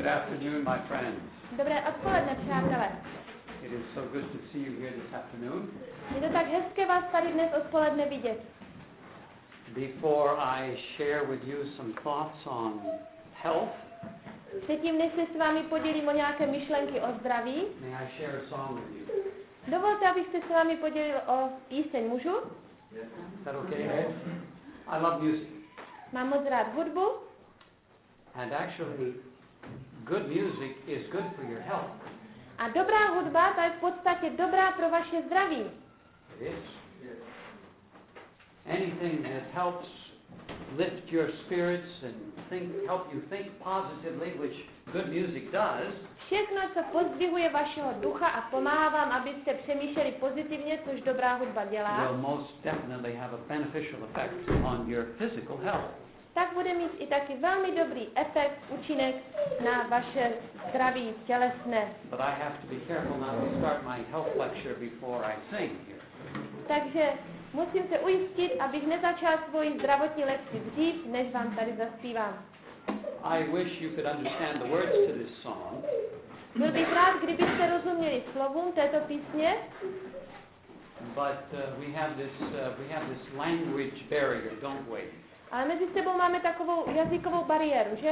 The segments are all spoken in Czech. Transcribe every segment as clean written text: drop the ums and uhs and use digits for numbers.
afternoon, my friends. Dobré odpoledne, přátelé. It is so good to see you here this afternoon. Je to tak hezké vás tady dnes odpoledne vidět. Before I share with you some thoughts on health, Předtím, než se s vámi podělím o nějaké myšlenky o zdraví, may I share a song with you? dovolte, abych se s vámi podělil o píseň Můžu? Is that okay? I love music. Mám moc rád hudbu And actually, good music is good for your health. a dobrá hudba, ta je v podstatě dobrá pro vaše zdraví. It is. Anything that helps lift your spirits and help you think positively, which good music does, Všechno, co pozdvihuje vašeho ducha a pomáhá vám, abyste přemýšleli pozitivně, což dobrá hudba dělá, will most definitely have a beneficial effect on your physical health. tak bude mít i taky velmi dobrý efekt, účinek na vaše zdraví tělesné. But I have to be careful not to start my health lecture before I sing here. Takže musím se ujistit, abych nezačal svoji zdravotní lekci dřív, než vám tady zaspívám. I wish you could understand the words to this song, Byl bych rád, kdybyste rozuměli slovům této písně, but we have this language barrier, don't we? ale mezi sebou máme takovou jazykovou bariéru, že?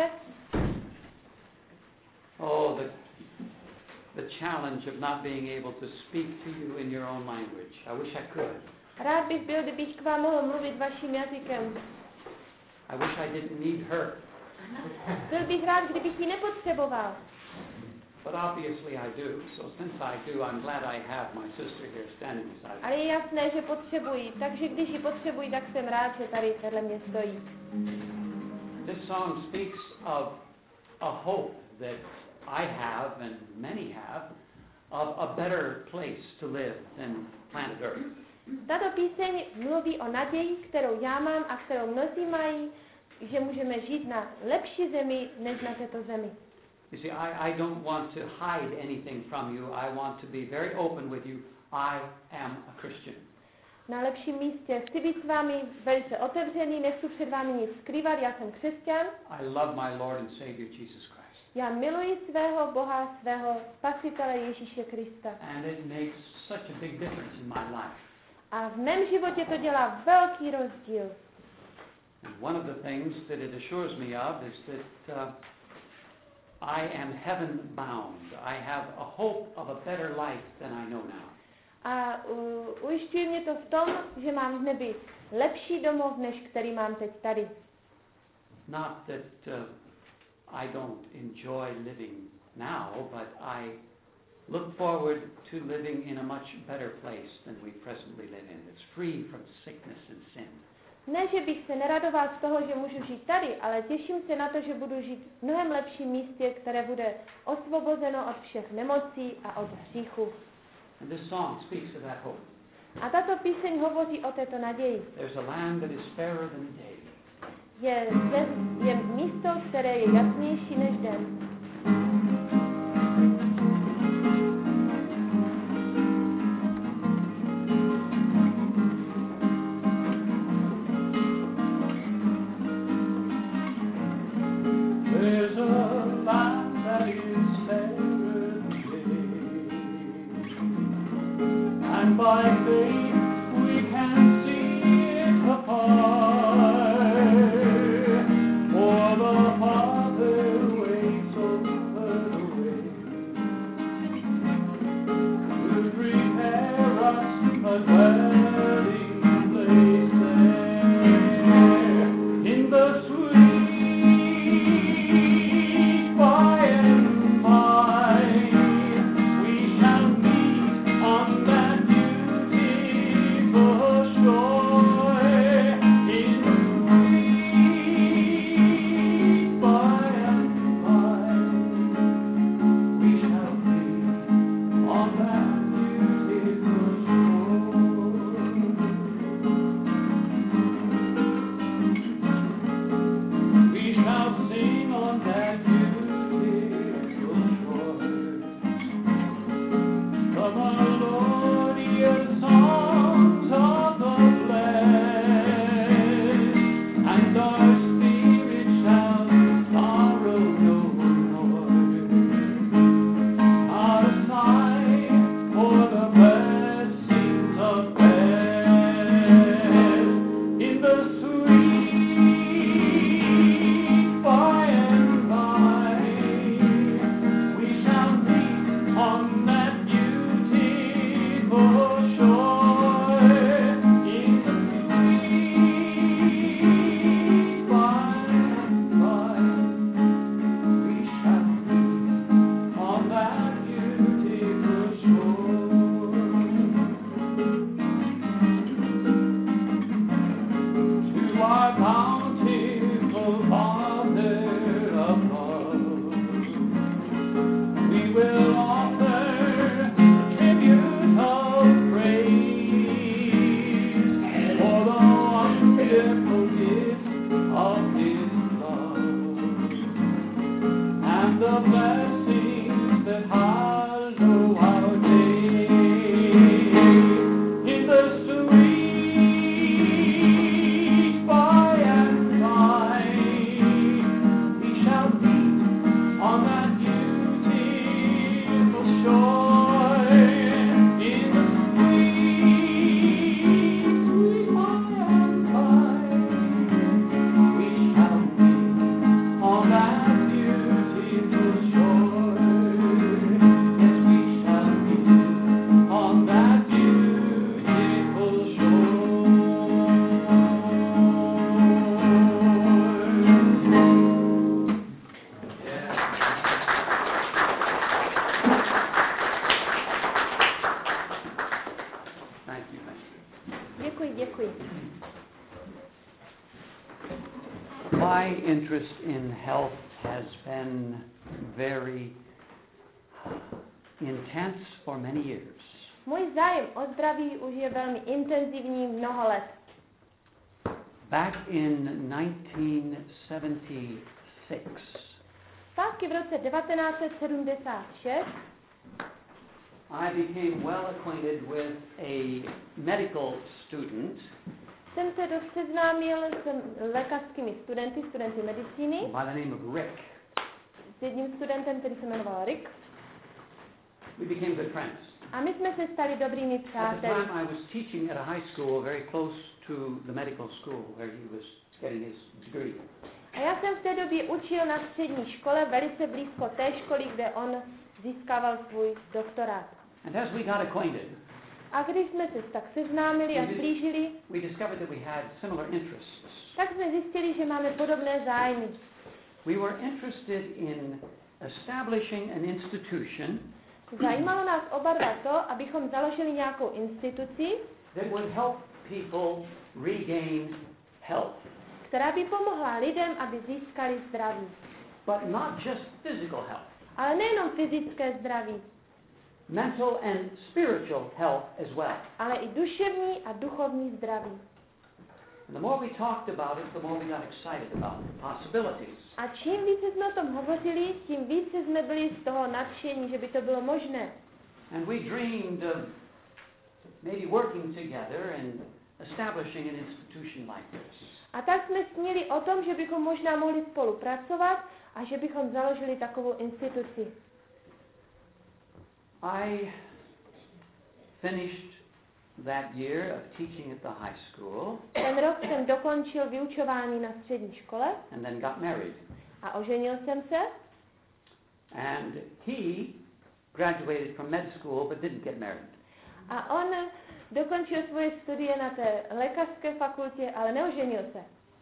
Oh, the challenge of not being able to speak to you in your own language. I wish I could. Rád bych byl, kdybych k vám mohl mluvit vaším jazykem. I wish I didn't need her. Byl bych rád, kdybych ji nepotřeboval. But obviously I do. So since I do, I'm glad I have my sister here standing beside me. Ale je jasné, že potřebuji. Takže když ji potřebuji, tak jsem rád, že tady vedle mě stojí. This song speaks of a hope that I have and many have of a better place to live than planet Earth. Tato píseň mluví o naději, kterou já mám a kterou mnozí mají, že můžeme žít na lepší zemi, než na této zemi. You see, I don't want to hide anything from you. I want to be very open with you. I am a Christian. Na lepším místě chci být s vámi velice otevřený, nechci před vámi nic skrývat, já jsem křesťan. I love my Lord and Savior Jesus Christ. Já miluji svého Boha, svého Spasitele Ježíše Krista. And it makes such a big difference in my life. A v mém životě to dělá velký rozdíl. And one of the things that it assures me of is that I am heaven bound. I have a hope of a better life than I know now. A ujišťuje mě to v tom, že mám v nebi lepší domov, než který mám teď tady. Not that I don't enjoy living now, but I look forward to living in a much better place than we presently live in. It's free from sickness and sin. Ne, že bych se neradoval z toho, že můžu žít tady, ale těším se na to, že budu žít v mnohem lepším místě, které bude osvobozeno od všech nemocí a od hříchu. And this song speaks of that hope. A tato píseň hovoří o této naději. There's a land that is fairer than day. Je místo, které je jasnější než den. There's a land that is fairer than day, and by faith we can see it afar, for the Father waits sweet by and by, we shall meet on that beautiful shore. In the sweet by and by, we shall meet on that beautiful shore. To our bountiful Father above, we will offer a tribute of praise for the wonderful gift of His love and the blessings that hallow our day. In the sweet by and by, we shall meet on that beautiful shore. In the sweet by and by, we shall meet on that beautiful shore. Yes, we shall meet on that beautiful shore. Thank you, thank you. Děkuji, děkuji. My interest in health has been very intense for many years. Můj zájem o zdraví už je velmi intenzivní mnoho let. Back in 1976, Zpátky v roce 1976 I became well acquainted with a medical student jsem se dost seznámil s lékařskými studenty medicíny, by the name of Rick. s jedním studentem, který se jmenoval Rick. We became good friends. A my jsme se stali dobrými At the přáteli. time, I was teaching at a high school very close to the medical school where he was getting his degree. A já jsem v té době učil na střední škole, velice blízko té školy, kde on získával svůj doktorát. And as we got acquainted, A když jsme se tak seznámili a zblížili, we discovered that we had similar interests. tak jsme zjistili, že máme podobné zájmy. We were interested in establishing an institution Zajímalo nás oba dva to, abychom založili nějakou instituci, that would help people regain health. která by pomohla lidem, aby získali zdraví. But not just physical health, Ale nejenom fyzické zdraví, mental and spiritual health as well. ale i duševní a duchovní zdraví. And the more we talked about it, the more we got excited about the possibilities. A čím více jsme o tom hovořili, tím více jsme byli z toho nadšení, že by to bylo možné. And we dreamed of maybe working together and establishing an institution like this. A tak jsme snili o tom, že bychom možná mohli spolupracovat a že bychom založili takovou instituci. I finished that year of teaching at the high school Ten rok jsem dokončil vyučování na střední škole and then got married. a oženil jsem se. And he graduated from med school but didn't get married. A on dokončil svoje studie na té lékařské fakultě, ale neoženil se.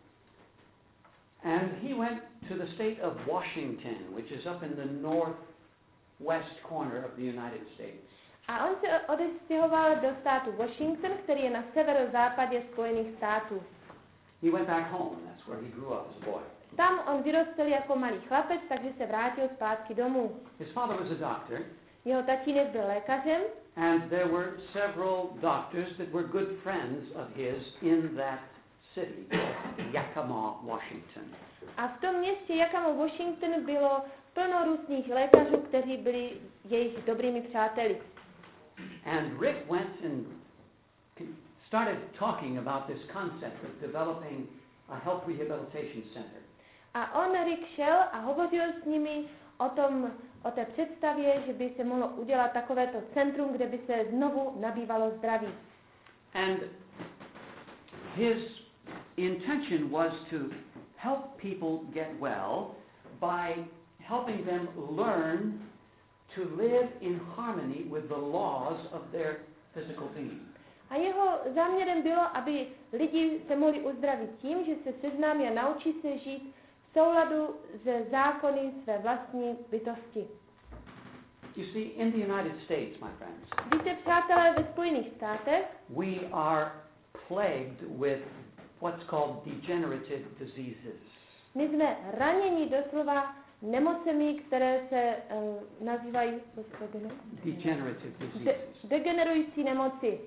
And he went to the state of Washington, which is up in the northwest corner of the United States. A on se odestěhoval do státu Washington, který je na severozápadě Spojených států. He went back home. That's where he grew up as a boy. Tam on vyrostl jako malý chlapec, takže se vrátil zpátky domů. His father was a doctor, Jeho tatínek byl lékařem and there were several doctors that were good friends of his in that city, Yakima, Washington. a v tom městě Yakima, Washington bylo plno různých lékařů, kteří byli jejich dobrými přáteli. And Rick went and started talking about this concept of developing a health rehabilitation center. A on, Rick, šel a hovořil s nimi o té představě, že by se mohlo udělat takovéto centrum, kde by se znovu nabývalo zdraví. And his intention was to help people get well by helping them learn to live in harmony with the laws of their physical being. A jeho záměrem bylo, aby lidi se mohli uzdravit tím, že se seznámí a naučí se žít v souladu se zákony své vlastní bytosti. You see, in the United States, my friends, Víte, přátelé, ve Spojených státech we are plagued with what's called degenerative diseases. my jsme raněni doslova nemocemi, které se nazývají Degenerative diseases. degenerující nemoci.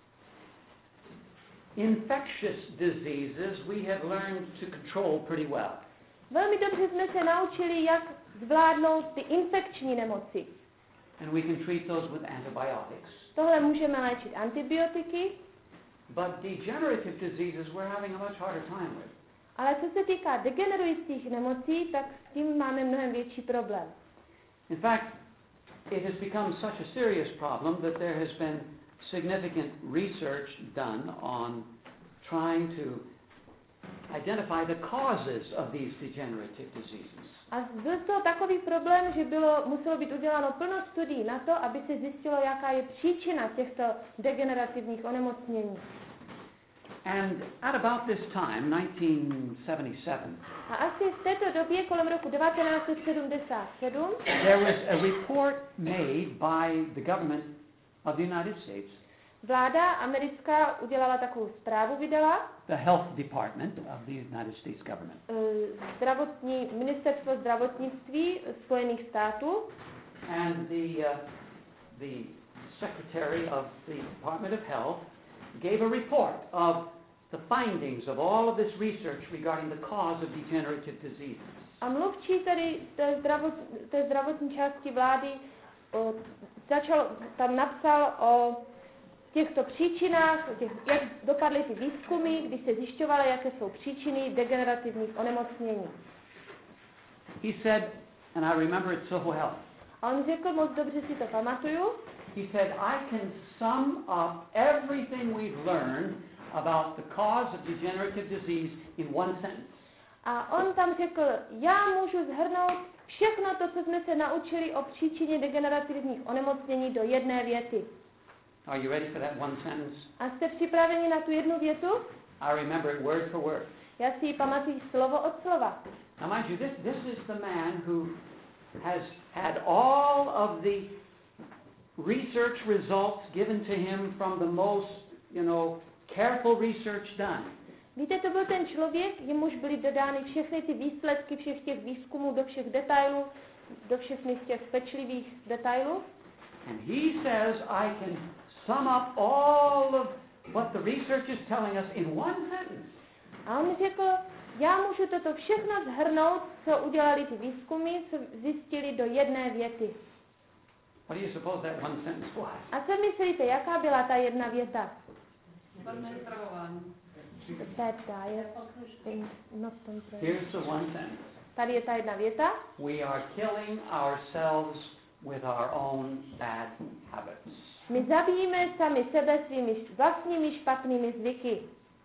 Infectious diseases we have learned to control pretty well. Velmi dobře jsme se naučili, jak zvládnout ty infekční nemoci. And we can treat those with antibiotics. Tohle můžeme léčit antibiotiky, But degenerative diseases we're having a much harder time with. ale co se týká degenerujících nemocí, tak s tím máme mnohem větší problém. In fact, it has become such a serious problem that there has been significant research done on trying to identify the causes of these degenerative diseases. A byl to takový problém, že muselo být uděláno plno studií na to, aby se zjistilo, jaká je příčina těchto degenerativních onemocnění. And at about this time, 1977, A asi v této době, kolem roku 1977, there was a report made by the government of the United States, vláda americká udělala takovou zprávu, vydala, the Health Department of the United States government. Ministerstvo zdravotnictví Spojených států, And the Secretary of the Department of Health gave a report of the findings of all of this research regarding the cause of degenerative diseases. a mluvčí tady té zdravotní části vlády napsal o těchto příčinách, jak dopadly ty výzkumy, když se zjišťovaly, jaké jsou příčiny degenerativních onemocnění. He said, and I remember it so well, A on řekl, moc dobře si to pamatuju, he said, I can sum up everything we've learned about the cause of degenerative disease in one sentence. a on tam řekl, já můžu shrnout všechno to, co jsme se naučili o příčině degenerativních onemocnění do jedné věty. Are you ready for that one sentence? A jste připraveni na tu jednu větu? I remember it word for word. Já si ji pamatuju slovo od slova. Now mind you, this is the man who has had all of the research results given to him from the most, careful research done. Víte, to byl ten člověk, jemuž byly dodány všechny ty výsledky všech těch výzkumů do všech detailů, do všech těch pečlivých detailů. And he says I can sum up all of what the research is telling us in one sentence. A on řekl, já můžu toto všechno shrnout, co udělali ty výzkumy, co zjistili do jedné věty. What do you suppose that one sentence was? A co myslíte, jaká byla ta jedna věta? Here's the one sentence. Tady je ta jedna věta. We are killing ourselves with our own bad habits. My zabijíme sami sebe svými vlastními špatnými zvyky.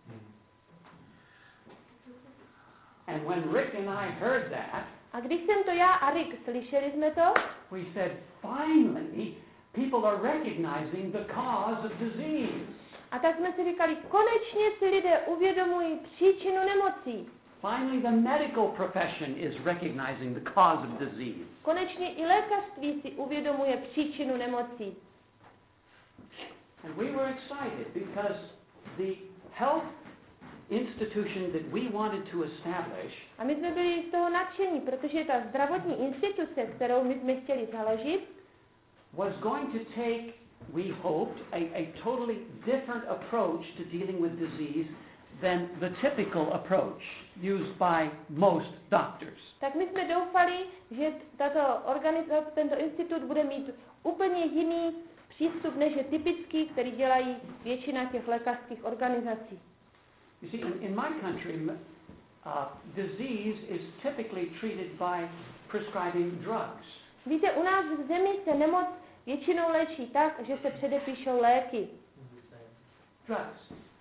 And when Rick and I heard that, A když jsem to já a Rick slyšeli jsme to, we said, finally, people are recognizing the cause of disease. a tak jsme si říkali, konečně si lidé uvědomují příčinu nemocí. Finally, the medical profession is recognizing the cause of disease. Konečně i lékařství si uvědomuje příčinu nemocí. And we were excited because the health institution that we wanted to establish A my jsme byli z toho nadšení, protože ta zdravotní instituce, kterou my jsme chtěli založit, was going to take, we hoped, a totally different approach to dealing with disease than the typical approach used by most doctors. tak my jsme doufali, že tento institut bude mít úplně jiný přístup, než je typický, který dělají většina těch lékařských organizací. You see, in my country, disease is typically treated by prescribing drugs. Víte, u nás v zemi se nemoc většinou léčí tak, že se předepíšou léky. Drugs.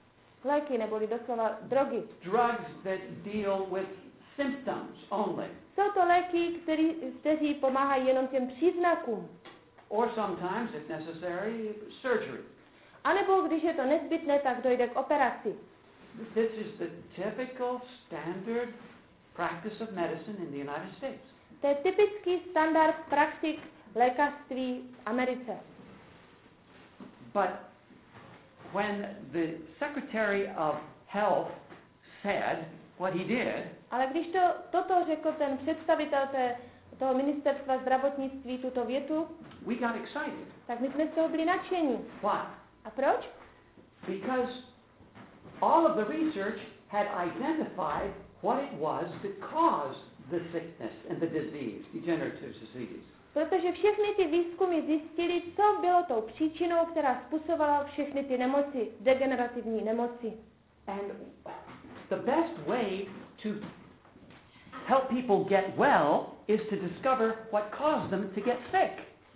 léky neboli doslova drogy. Drugs that deal with symptoms only. Jsou to léky, kteří pomáhají jenom těm příznakům. Or sometimes, if necessary, surgery. A nebo když je to nezbytné, tak dojde k operaci. This is the typical standard practice of medicine in the United States. To je typický standard praktik lékařství v Americe. But when the Secretary of Health said what he did, Ale když toto řekl ten představitel toho ministerstva zdravotnictví, tuto větu, we got excited. tak my jsme z toho byli nadšení. Why? A proč? Because all of the research had identified what it was that caused the sickness and the disease, degenerative disease. Protože všechny ty výzkumy zjistily, co bylo tou příčinou, která způsobovala všechny ty nemoci, degenerativní nemoci. And the best way to help people get well is to discover what caused them to get sick.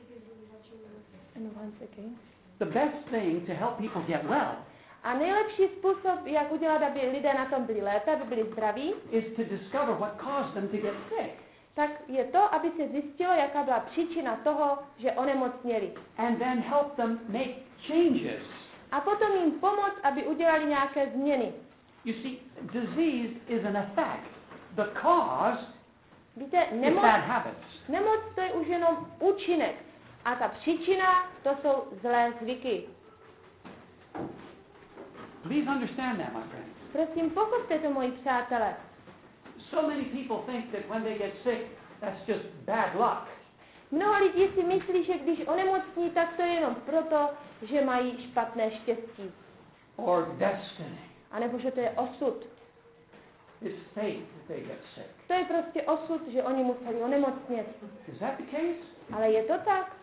The best thing to help people get well A nejlepší způsob, jak udělat, aby lidé na tom byli lépe, aby byli zdraví, is to discover what caused them to get sick. tak je to, aby se zjistilo, jaká byla příčina toho, že onemocněli. And then help them make changes. A potom jim pomoct, aby udělali nějaké změny. You see, disease is an effect. The cause Víte, is bad habits. nemoc to je už jenom účinek. A ta příčina, to jsou zlé zvyky. Please understand that, my friend. Prosím, pochopte to, moji přátelé. So many people think that when they get sick, that's just bad luck. Mnoho lidí si myslí, že když onemocní, tak to je jenom proto, že mají špatné štěstí. Or destiny. A nebo že to je osud. It's fate that they get sick. To je prostě osud, že oni museli onemocnět. Is that the case? Ale je to tak?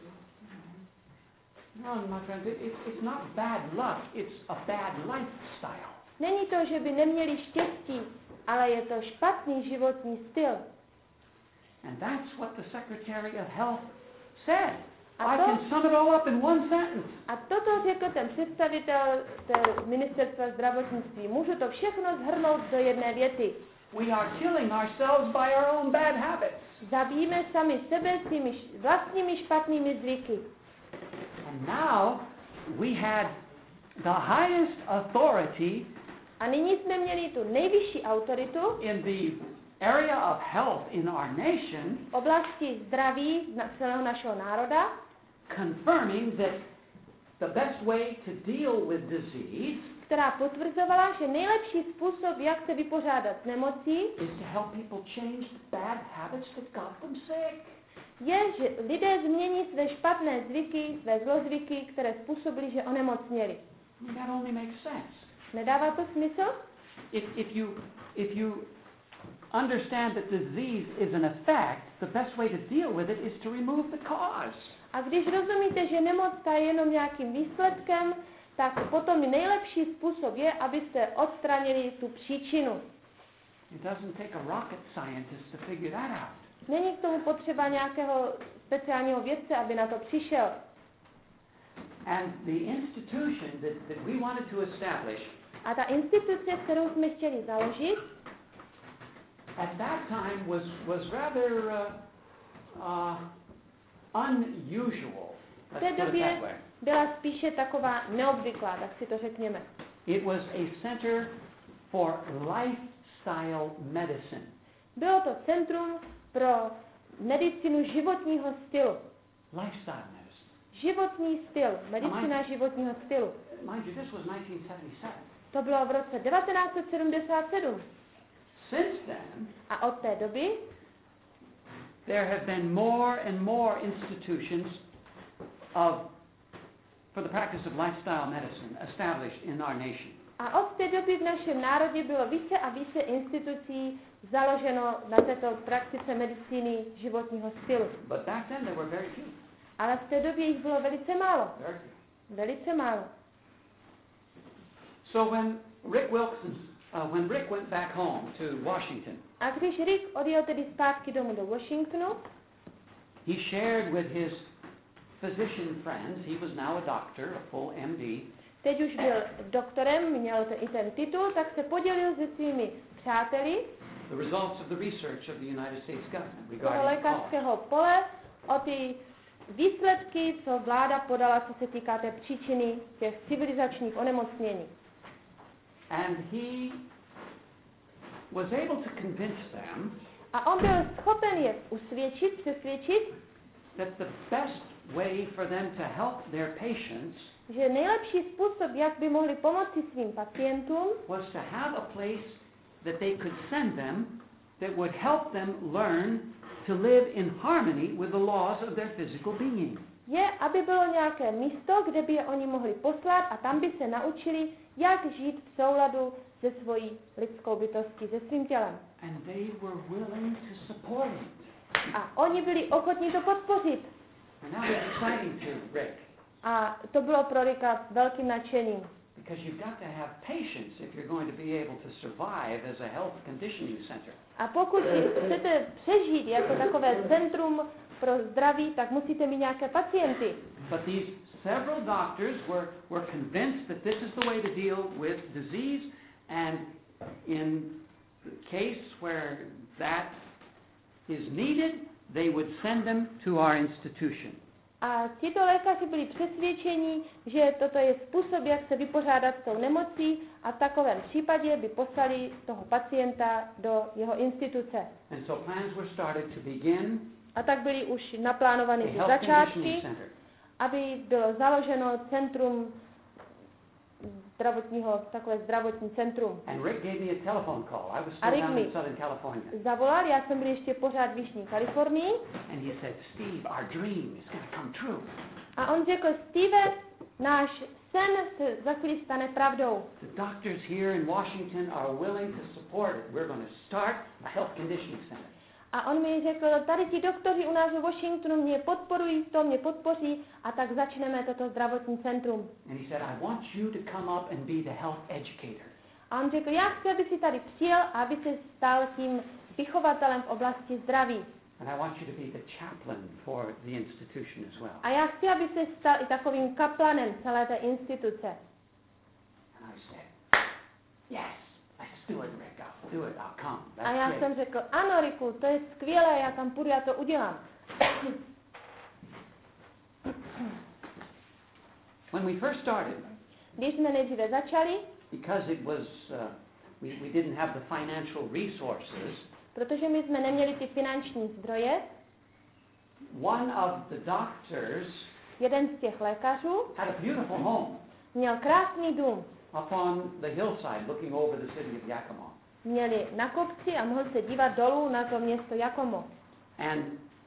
No, my friend, it's not bad luck, it's a bad lifestyle. Není to, že by neměli štěstí, ale je to špatný životní styl. And that's what the Secretary of Health said. A I to- can sum it all up in one sentence. A toto řekl ten představitel ministerstva zdravotnictví. Můžu to všechno shrnout do jedné věty. We are killing ourselves by our own bad habits. Zabijíme sami sebe svými vlastními špatnými zvyky. And now we had the highest authority A nyní jsme měli tu nejvyšší autoritu in the area of health in our nation v oblasti zdraví celého našeho národa, confirming that the best way to deal with disease která potvrzovala, že nejlepší způsob, jak se vypořádat s nemocí, is to help people change the bad habits that got them sick. je, že lidé změní své špatné zvyky, své zlozvyky, které způsobily, že onemocněli. That only makes sense. Nedává to smysl? If you understand that disease is an effect, the best way to deal with it is to remove the cause. A když rozumíte, že nemoc ta je jenom nějakým výsledkem, tak potom nejlepší způsob je, abyste odstranili tu příčinu. It doesn't take a rocket scientist to figure that out. Není k tomu potřeba nějakého speciálního vědce, aby na to přišel. And the institution that we wanted to establish A ta instituce, kterou jsme chtěli založit, at that time was rather unusual. v Let's té put it době that way. byla spíše taková neobvyklá, tak si to řekněme. It was a center for lifestyle medicine. Bylo to centrum pro medicínu životního stylu. Lifestyle medicine. Životní styl, medicína životního stylu. Mind you, this was 1977. To bylo v roce 1977. Since then, A od té doby there have been more and more institutions for the practice of lifestyle medicine established in our nation. a od té doby v našem národě bylo více a více institucí založeno na této praktice medicíny životního stylu. But back then there were very few. Ale v té době jich bylo velice málo. Very few. Velice málo. So when Rick went back home to Washington, A když Rick odjel tedy zpátky domů do Washingtonu, he shared with his physician friends, he was now a doctor, a full MD, teď už byl doktorem, měl i ten titul, tak se podělil se svými přáteli the results of the research of the United States government z toho regarding cholera. lékařského pole o ty výsledky, co vláda podala, co se týká té příčiny těch civilizačních onemocnění. And he was able to convince them A on byl schopen je přesvědčit, that the best way for them to help their patients že nejlepší způsob, jak by mohli pomoci svým pacientům, was to have a place that they could send them that would help them learn to live in harmony with the laws of their physical being. je, aby bylo nějaké místo, kde by je oni mohli poslat a tam by se naučili, jak žít v souladu se svojí lidskou bytostí, se svým tělem. And they were willing to support it. A oni byli ochotní to podpořit. And that was exciting to Rick, A to bylo pro Ricka velkým nadšením. because you've got to have patience if you're going to be able to survive as a health conditioning center. A pokud chcete přežít jako takové centrum pro zdraví, tak musíte mít nějaké pacienty. But these several doctors were convinced that this is the way to deal with disease, and in the case where that is needed, they would send them to our institution. A tito lékaři byli přesvědčeni, že toto je způsob, jak se vypořádat s tou nemocí, a v takovém případě by poslali toho pacienta do jeho instituce. And so plans were started to begin A tak byly už naplánovány a ty health začátky, conditioning center. aby bylo založeno centrum takové zdravotní centrum. And Rick gave me a telephone call. I was A still Rick down mi in Southern California. zavolal, já jsem byl ještě pořád v Jižní Kalifornii, And he said, Steve, our dream is going to come true. a on řekl, Steve, náš sen se za chvíli stane pravdou. The doctors here in Washington are willing to support it. We're going to start a health conditioning center. A on mi řekl, tady ti doktoři u nás v Washingtonu mě podporují, to mě podpoří, a tak začneme toto zdravotní centrum. And he said, I want you to come up and be the health educator. A on řekl, já chci, aby si tady přijel a aby se stal tím vychovatelem v oblasti zdraví. And I want you to be the chaplain for the institution as well. A já chci, aby se stal i takovým kaplanem celé té instituce. And I said, yes, let's do it, Rick. I'll do it. I'll come. A já That's jsem great. řekl, ano, Riku, to je skvělé, já tam půjdu, já to udělám. When we first started, Když jsme nejdříve začali, because it was, we didn't have the financial resources, protože my jsme neměli ty finanční zdroje, one of the doctors jeden z těch lékařů had a beautiful home měl krásný dům. up on the hillside looking over the city of Yakima. Měli na kopci a mohl se dívat dolů na to město Jakomo. And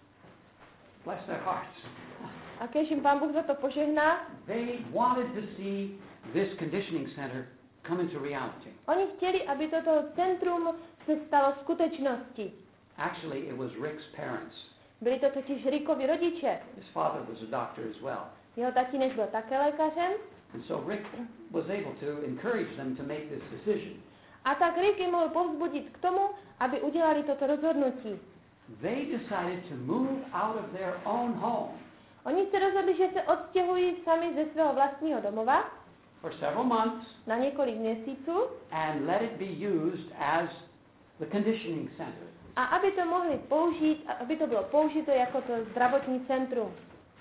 bless their hearts, A kež jim Pán Bůh za to požehná, they wanted to see this conditioning center come into reality. oni chtěli, aby toto centrum se stalo skutečností. Actually, it was Rick's parents. Byli to totiž Rickovi rodiče. His father was a doctor as well. Jeho tatínek byl také lékařem, And so Rick was able to encourage them to make this decision. a tak Rick jim mohl povzbudit k tomu, aby udělali toto rozhodnutí. They decided to move out of their own home Oni se rozhodli, že se odstěhují sami ze svého vlastního domova for several months na několik měsíců, and let it be used as the conditioning center. a aby to mohli použít, aby to bylo použito jako to zdravotní centrum.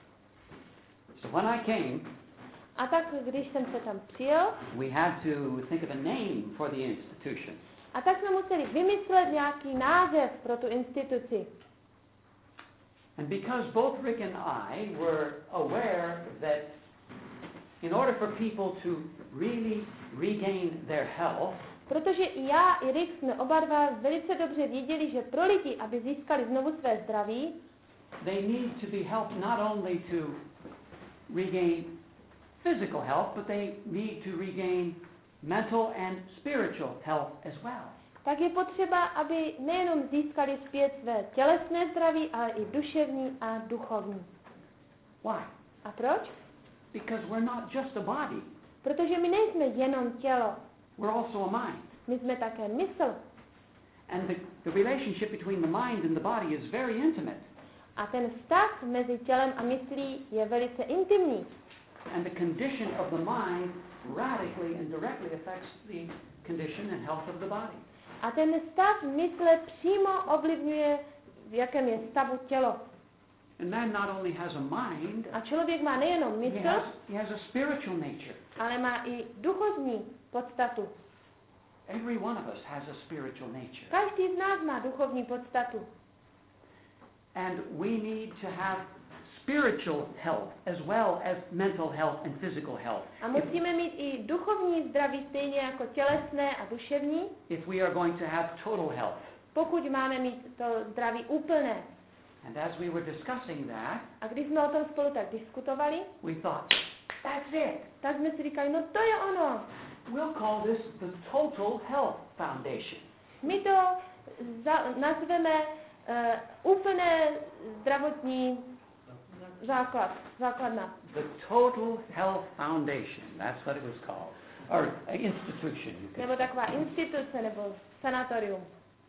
So when I came, A tak, když jsem se tam přijel, we had to think of a name for the institution. a tak jsme museli vymyslet nějaký název pro tu instituci. And because both Rick and I were aware that in order for people to really regain their health, Protože i já, i Rick jsme oba dva velice dobře věděli, že pro lidi, aby získali znovu své zdraví, they need to be helped not only to regain physical health, but they need to regain mental and spiritual health as well. tak je potřeba, aby nejenom získali zpět své tělesné zdraví, ale i duševní a duchovní. Why? A proč? Because we're not just a body, Protože my nejsme jenom tělo, we're also a mind. my jsme také mysl. And the relationship between the mind and the body is very intimate. A ten vztah mezi tělem a myslí je velice intimní. And the condition of the mind radically and directly affects the condition and health of the body. A ten stav mysle přímo ovlivňuje, v jakém je stavu tělo. And man not only has a mind, A člověk má nejenom he mysl, has a spiritual nature. ale má i duchovní podstatu. Every one of us has a spiritual nature. Každý z nás má duchovní podstatu. And we need to have spiritual health as well as mental health and physical health. A musíme mít i duchovní zdraví stejně jako tělesné a duševní, If we are going to have total health. pokud máme mít to zdraví úplné. And as we were discussing that, A když jsme o tom spolu tak diskutovali, we thought, that's it. tak jsme si říkali, no to je ono. We'll call this the Total Health Foundation. My to nazveme úplné zdravotní základna. The Total Health Foundation, that's what it was called. Or institution, you could Nebo taková instituce, nebo sanatorium.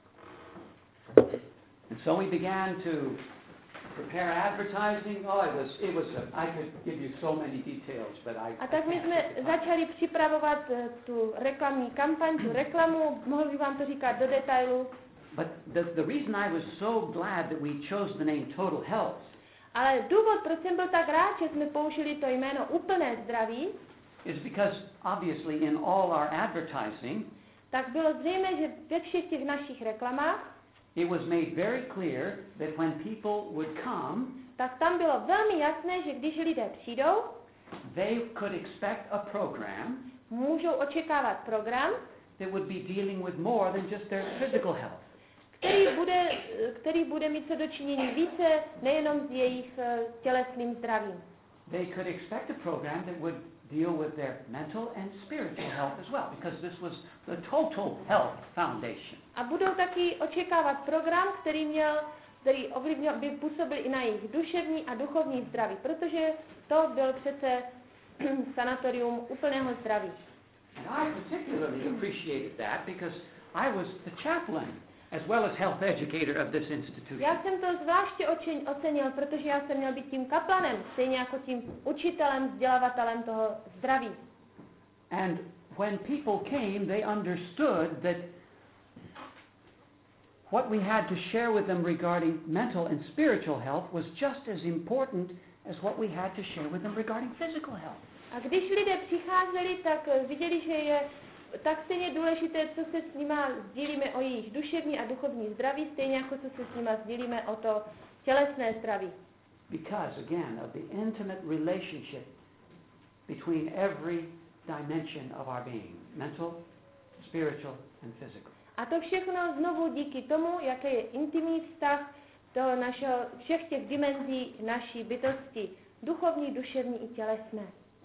And so we began to prepare advertising. Oh, it was I could give you so many details, but A tak my jsme začali připravovat tu reklamní kampaň, tu reklamu, mohl bych vám to říkat do detailu. But the reason I was so glad that we chose the name Total Health Ale důvod, proč jsem byl tak rád, že jsme použili to jméno úplné zdraví, is because obviously in all our advertising, tak bylo zřejmé, že ve všech těch našich reklamách, it was made very clear that when people would come, tak tam bylo velmi jasné, že když lidé přijdou, they could expect a program můžou očekávat program, that would be dealing with more than just their physical health. který bude mít co dočinění více nejenom s jejich tělesným zdravím. They could expect a program that would deal with their mental and spiritual health as well, because this was the Total Health Foundation. A budou taky očekávat program, který by působil i na jejich duševní a duchovní zdraví, protože to byl přece sanatorium úplného zdraví. And I particularly appreciated that because I was the chaplain as well as health educator of this institution. Já jsem to zvláště ocenil, protože já jsem měl být tím kaplanem, stejně jako tím učitelem, vzdělavatelem toho zdraví. And when people came, they understood that what we had to share with them regarding mental and spiritual health was just as important as what we had to share with them regarding physical health. A když lidé přicházeli, tak viděli, že je tak stejně důležité, co se s nima sdílíme o jejich duševní a duchovní zdraví, stejně jako co se s nima sdílíme o to tělesné zdraví. Because, again, of the intimate relationship between every dimension of our being, mental, spiritual, and physical. A to všechno znovu díky tomu, jaký je intimní vztah do všech těch dimenzí naší bytosti, duchovní, duševní i tělesné.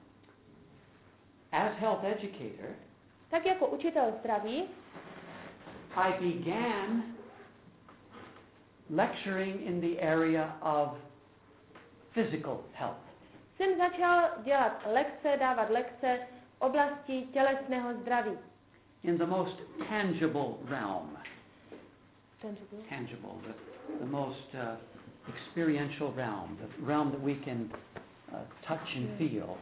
As health educator, Tak jako učitel zdraví, I began lecturing in the area of physical health. jsem začal dávat lekce v oblasti tělesného zdraví. In the most tangible realm. Tangible, the most experiential realm, the realm that we can touch and feel.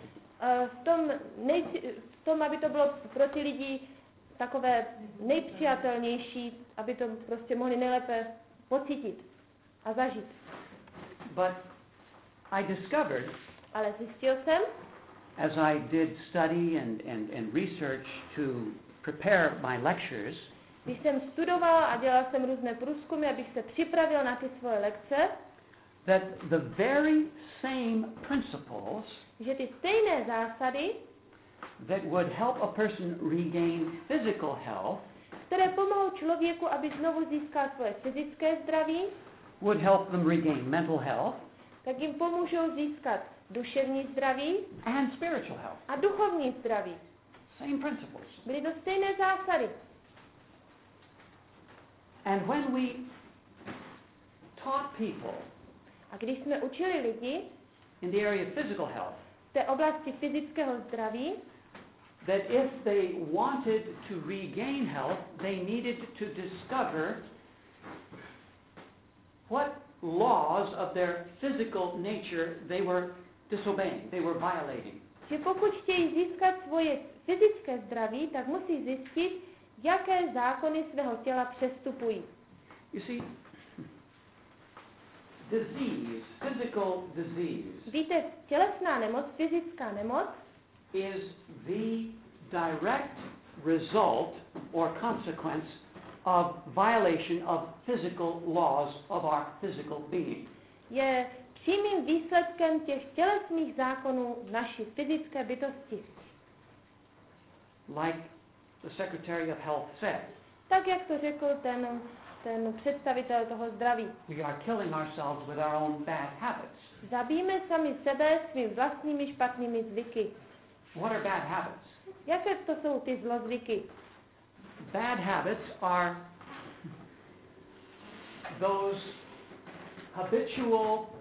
V tom, aby to bylo pro ty lidi takové nejpřijatelnější, aby to prostě mohli nejlépe pocítit a zažít. But I discovered, Ale zjistil jsem, as I did study and research to prepare my lectures, když jsem studoval a dělal jsem různé průzkumy, abych se připravil na ty svoje lekce, that the very same principles že ty stejné zásady, that would help a person regain physical health, které pomohou člověku, aby znovu získal svoje fyzické zdraví, would help them regain mental health tak jim pomůžou získat duševní zdraví and spiritual health. a duchovní zdraví. Same principles. Byly to stejné zásady. And when we taught people A když jsme učili lidi in the area of physical health v té oblasti fyzického zdraví, that if they wanted to regain health, they needed to discover what laws of their physical nature they were disobeying, they were violating. že pokud chtějí získat svoje fyzické zdraví, tak musí zjistit, jaké zákony svého těla přestupují. You see, disease, physical disease, Víte, tělesná nemoc, fyzická nemoc is the direct result or consequence of violation of physical laws of our physical being. je přímým výsledkem těch tělesných zákonů naší fyzické bytosti. Like the Secretary of Health said, Tak, jak to řekl ten představitel toho zdraví. we are killing ourselves with our own bad habits. Zabijeme sami sebe svými vlastními špatnými zvyky. What are bad habits? Jaké to jsou ty zlozvyky? Bad habits are those habitual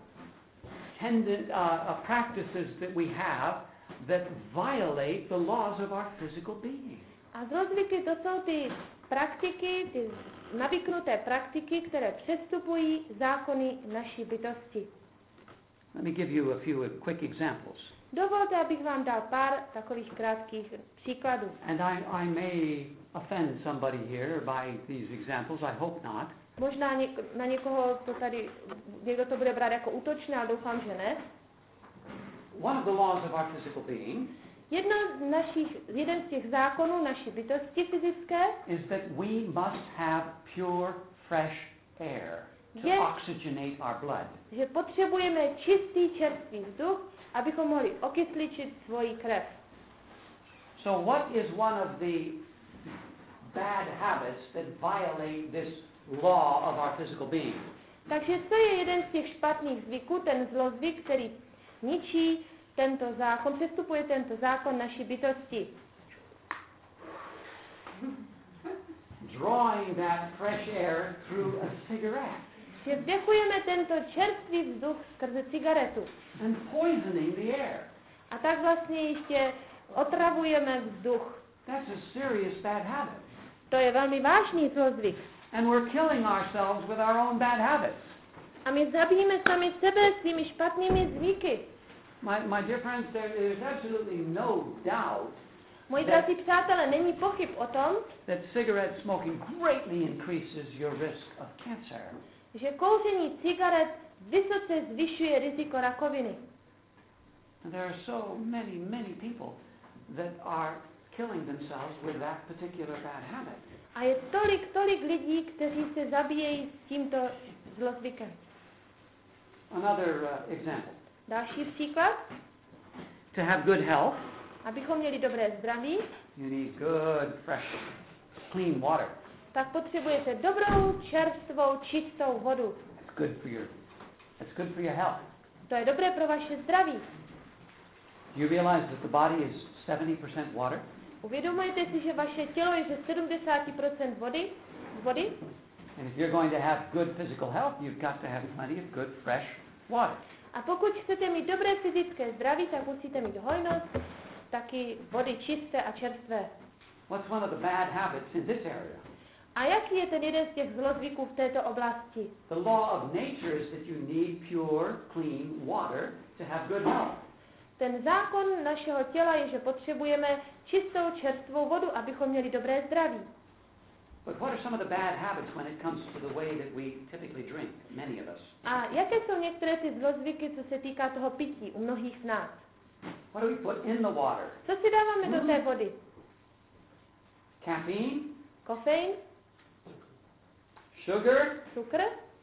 practices that we have that violate the laws of our physical being. A zlozvyky to jsou ty praktiky, ty navyknuté praktiky, které přestupují zákony naší bytosti. Let me give you a few quick examples. Dovolte, abych vám dal pár takových krátkých příkladů. And I may offend somebody here by these examples, I hope not. Možná na někoho to tady, někdo to bude brát jako útočné, ale doufám, že ne. One of the laws of our physical being Jeden z těch zákonů naší bytosti fyzické is that we must have pure, fresh air to je, oxygenate our blood. že potřebujeme čistý, čerstvý vzduch, abychom mohli okysličit svoji krev. So what is one of the bad habits that violate this law of our physical being? Takže co je jeden z těch špatných zvyků, ten zlozvyk, který ničí tento zákon, přestupuje tento zákon naší bytosti? Drawing that fresh air through a cigarette. Že vdechujeme tento čerstvý vzduch skrze cigaretu. And poisoning the air. A tak vlastně ještě otravujeme vzduch. That's a serious bad habit. To je velmi vážný zlozvyk. And we're killing ourselves with our own bad habits. A my zabijeme sami sebe svými špatnými zvyky. My dear friends, there's absolutely no doubt Moji drazí přátelé, není pochyb o tom, that cigarette smoking greatly increases your risk of cancer. že kouření cigaret vysoce zvyšuje riziko rakoviny. And there are so many people that are killing themselves with that particular bad habit. A je tolik lidí, kteří se zabíjejí s tímto zlozvykem. Another example. Další příklad. To have good health, Abychom měli dobré zdraví, you need good, fresh, clean water. tak potřebujete dobrou, čerstvou, čistou vodu. That's good for your health. To je dobré pro vaše zdraví. You realize that the body is 70% water? Uvědomujete si, že vaše tělo je ze 70% vody? And if you're going to have good physical health, you've got to have plenty of good, fresh water. A pokud chcete mít dobré fyzické zdraví, tak musíte mít hojnost taky vody čisté a čerstvé. What's one of the bad habits in this area? A jaký je ten jeden z těch zlozvyků v této oblasti? The law of nature is that you need pure, clean water to have good health. Ten zákon našeho těla je, že potřebujeme čistou, čerstvou vodu, abychom měli dobré zdraví. But what are some of the bad habits when it comes to the way that we typically drink, many of us? A jaké jsou některé ty zlozvyky, co se týká toho pití u mnohých z nás? What do we put in the water? Co si dáváme do té vody? Caffeine, Kofein, sugar, cukr,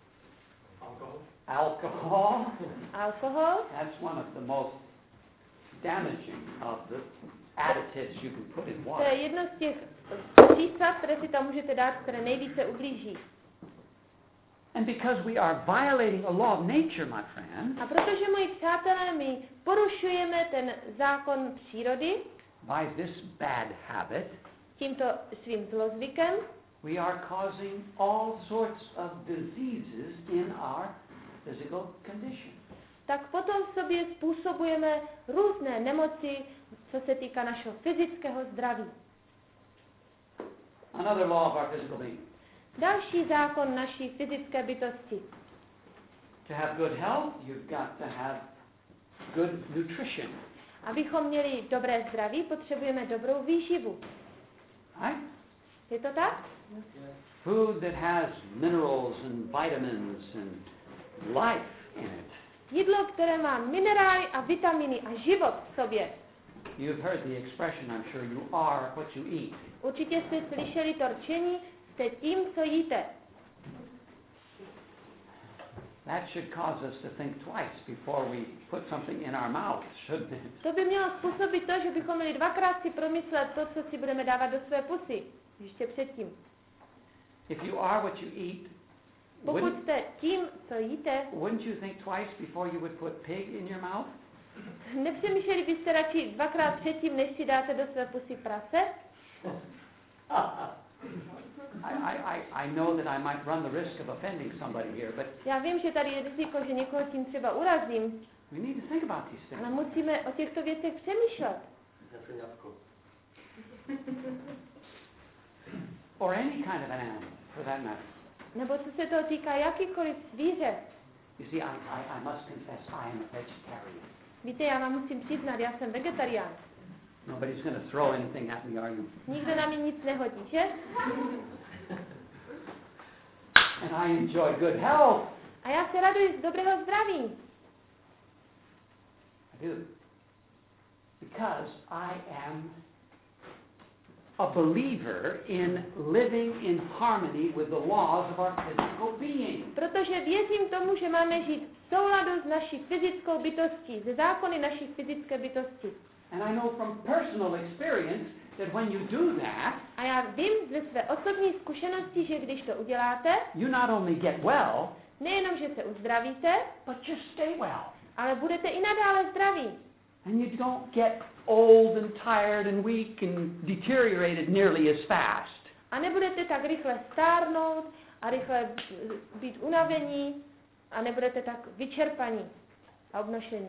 alcohol. alkohol. That's one of the most damaging of the additives you can put in To water. je jedno z těch přísad, které si tam můžete dát, které nejvíce ublíží. And because we are violating a law of nature, my friend, A protože, moji přátelé, my porušujeme ten zákon přírody by this bad habit, tímto svým zlozvykem, we are causing all sorts of diseases in our physical condition. tak potom v sobě způsobujeme různé nemoci, co se týká našeho fyzického zdraví. Another law of our physical being. Další zákon naší fyzické bytosti. To have good health, you've got to have good nutrition. Abychom měli dobré zdraví, potřebujeme dobrou výživu. Right? Je to tak? Food that has minerals and vitamins and life in it. Jídlo, které má minerály a vitaminy a život v sobě. You've heard the expression, I'm sure, you are what you eat. Určitě jste slyšeli to rčení, jste tím, co jíte. That should cause us to think twice before we put something in our mouth, shouldn't it? To by mělo způsobit to, že bychom měli dvakrát si promyslet to, co si budeme dávat do své pusy. Ještě předtím. If you are what you eat, Pokud jste tím, co jíte, wouldn't you think twice before you would put pig in your mouth? nepřemýšleli byste radši dvakrát předtím, než si dáte do své pusy prase? I know that I might run the risk of offending somebody here, but Já vím, že tady je riziko, že někoho tím třeba urazím, we need to think about these things. ale musíme o těchto věcech přemýšlet. Or any kind of an animal, for that matter. Nebo co se toho týká jakýkoliv zvíře. You see, I must confess, I am a vegetarian. Víte, já vám musím přiznat, já jsem vegetarián. Nobody's going to throw anything at me, are you? Nikdo na mě nic nehodí, že? And I enjoy good health. A já se raduji z dobrého zdraví. I do. Because I am a believer in living in harmony with the laws of our physical being. Protože věřím tomu, že máme žít v souladu s naší fyzickou bytostí, ze zákony naší fyzické bytosti. And I know from personal experience that when you do that, A já vím ze své osobní zkušenosti, že když to uděláte, you not only get well, nejenom, že se uzdravíte, but you stay well. ale budete i nadále zdraví. And you don't get old and tired and weak and deteriorated nearly as fast. A nebudete tak rychle stárnout a rychle být unavení a nebudete tak vyčerpaní a obnošení.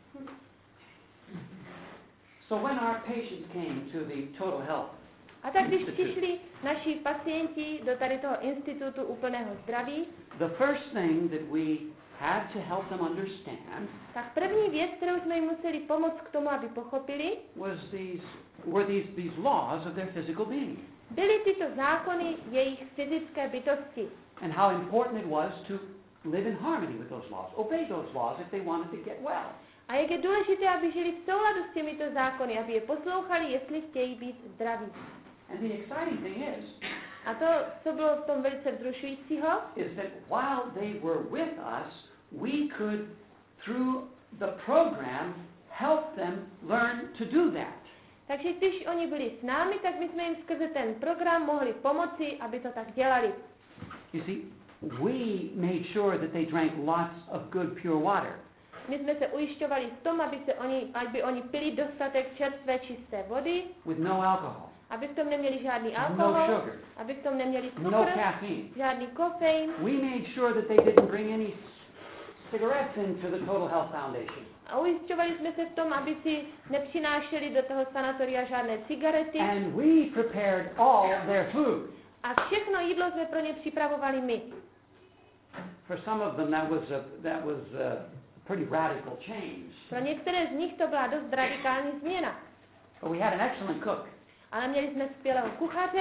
So when our patients came to the Total Health A tak když Institute, přišli naši pacienti do tady toho institutu úplného zdraví, the first thing that we had to help them understand tak první věc, kterou jsme jim museli pomoct k tomu, aby pochopili, were these laws of their physical being, byly tyto zákony jejich fyzické bytosti. and how important it was to live in harmony with those laws, obey those laws if they wanted to get well. A jak je důležité, aby žili v souladu s těmito zákony, aby je poslouchali, jestli chtějí být zdraví. And the exciting thing is A to, co bylo v tom velice vzrušujícího, is that while they were with us, we could, through the program, help them learn to do that. takže když oni byli s námi, tak my jsme jim skrze ten program mohli pomoci, aby to tak dělali. You see, we made sure that they drank lots of good pure water. My jsme se ujišťovali v tom, aby oni pili dostatek čerstvé čisté vody, With no alcohol, aby v tom neměli žádný no alkohol, sugar, aby v tom neměli no cukr, caffeine. žádný kofein. We made sure that they didn't bring any cigarettes into the Total Health Foundation. A ujišťovali jsme se v tom, aby si nepřinášeli do toho sanatoria žádné cigarety. And we prepared all their food. A všechno jídlo jsme pro ně připravovali my. For some of them, that was a pretty radical change. Pro některé z nich to byla dost radikální změna. But we had an excellent cook. Ale měli jsme skvělého kuchaře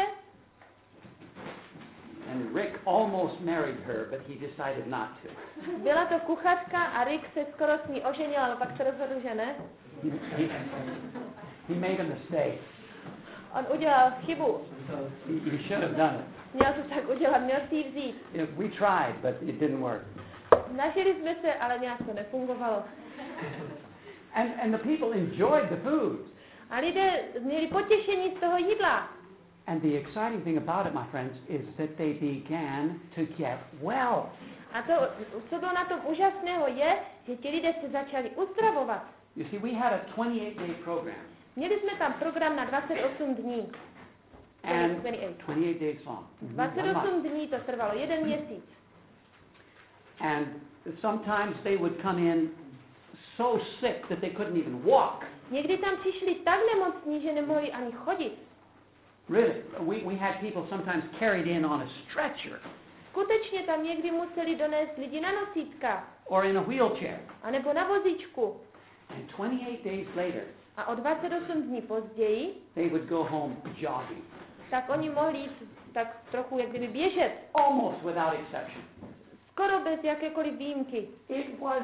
And Rick almost married her, but he decided not to. Byla to kuchařka a Rick se skoro s ní oženil, ale pak se rozhodl, že ne. He made a mistake. On udělal chybu. He should have done it. Měl to tak udělat, měl si ji vzít. We tried, but it didn't work. Snažili jsme se, ale nějak to nefungovalo. And the people enjoyed the food. A lidé měli potěšení z toho jídla. And the exciting thing about it, my friends, is that they began to get well. A to, co bylo na tom úžasného, je, že ti lidé se začali uzdravovat. You see, we had a 28-day program. Měli jsme tam program na 28 dní. And 28. 28 days long. 28 dní to trvalo, 1 měsíc. And sometimes they would come in so sick that they couldn't even walk. Někdy tam přišli tak nemocní, že nemohli ani chodit. Really, we had people sometimes carried in on a stretcher Skutečně tam někdy museli donést lidi na nosítka, or in a wheelchair. anebo na vozíčku. And 28 days later, A o 28 dní později, they would go home jogging, tak oni mohli jít tak trochu jak kdyby běžet, almost without exception. skoro bez jakékoliv výjimky. It was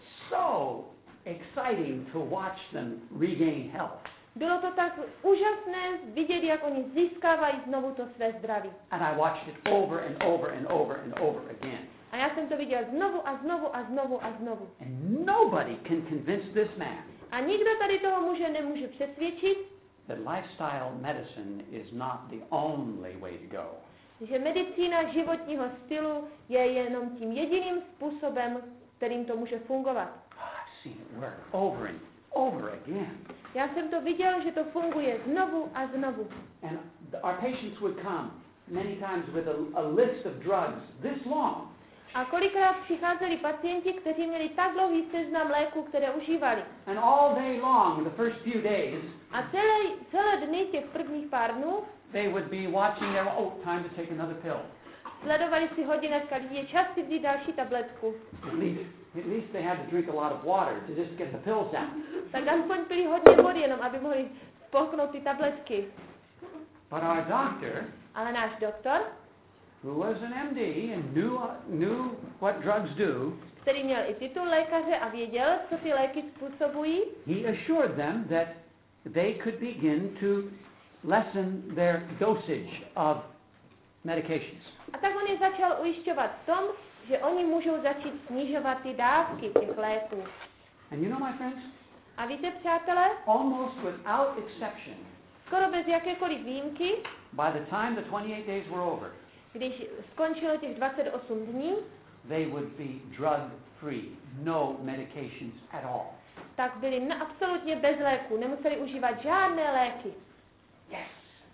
so exciting to watch them regain health. Bylo to tak úžasné vidět, jak oni získávají znovu to své zdraví. And I watched it over and over and over and over again. A já jsem to viděl znovu a znovu a znovu a znovu. And nobody can convince this man A nikdo tady toho muže nemůže přesvědčit, that lifestyle medicine is not the only way to go. že medicína životního stylu je jenom tím jediným způsobem, kterým to může fungovat. I've seen it work over and over again. Já jsem to viděl, že to funguje znovu a znovu. And our patients would come many times with a list of drugs this long. A kolikrát přicházeli pacienti, kteří měli tak dlouhý seznam léků, které užívali. And all day long, the first few days, A celé dny těch prvních pár dnů they would be watching their, time to take another pill. sledovali si hodinečka, když je čas si vzít další tabletku. At least they had to drink a lot of water to just get the pills out. Tak aspoň pili hodně vody, jenom aby mohli spolknout ty tabletky. But our doctor, Ale náš doktor, who was an MD and knew what drugs do, který měl i titul lékaře a věděl, co ty léky způsobují, he assured them that they could begin to lessen their dosage of medications. a tak on je začal ujišťovat v tom, že oni můžou začít snižovat ty dávky těch léků. And you know, my friends, A víte, přátelé, almost without exception, skoro bez jakékoliv výjimky, by the time the 28 days were over, když skončilo těch 28 dní, they would be drug-free, no medications at all. tak byli absolutně bez léků, nemuseli užívat žádné léky. Yes.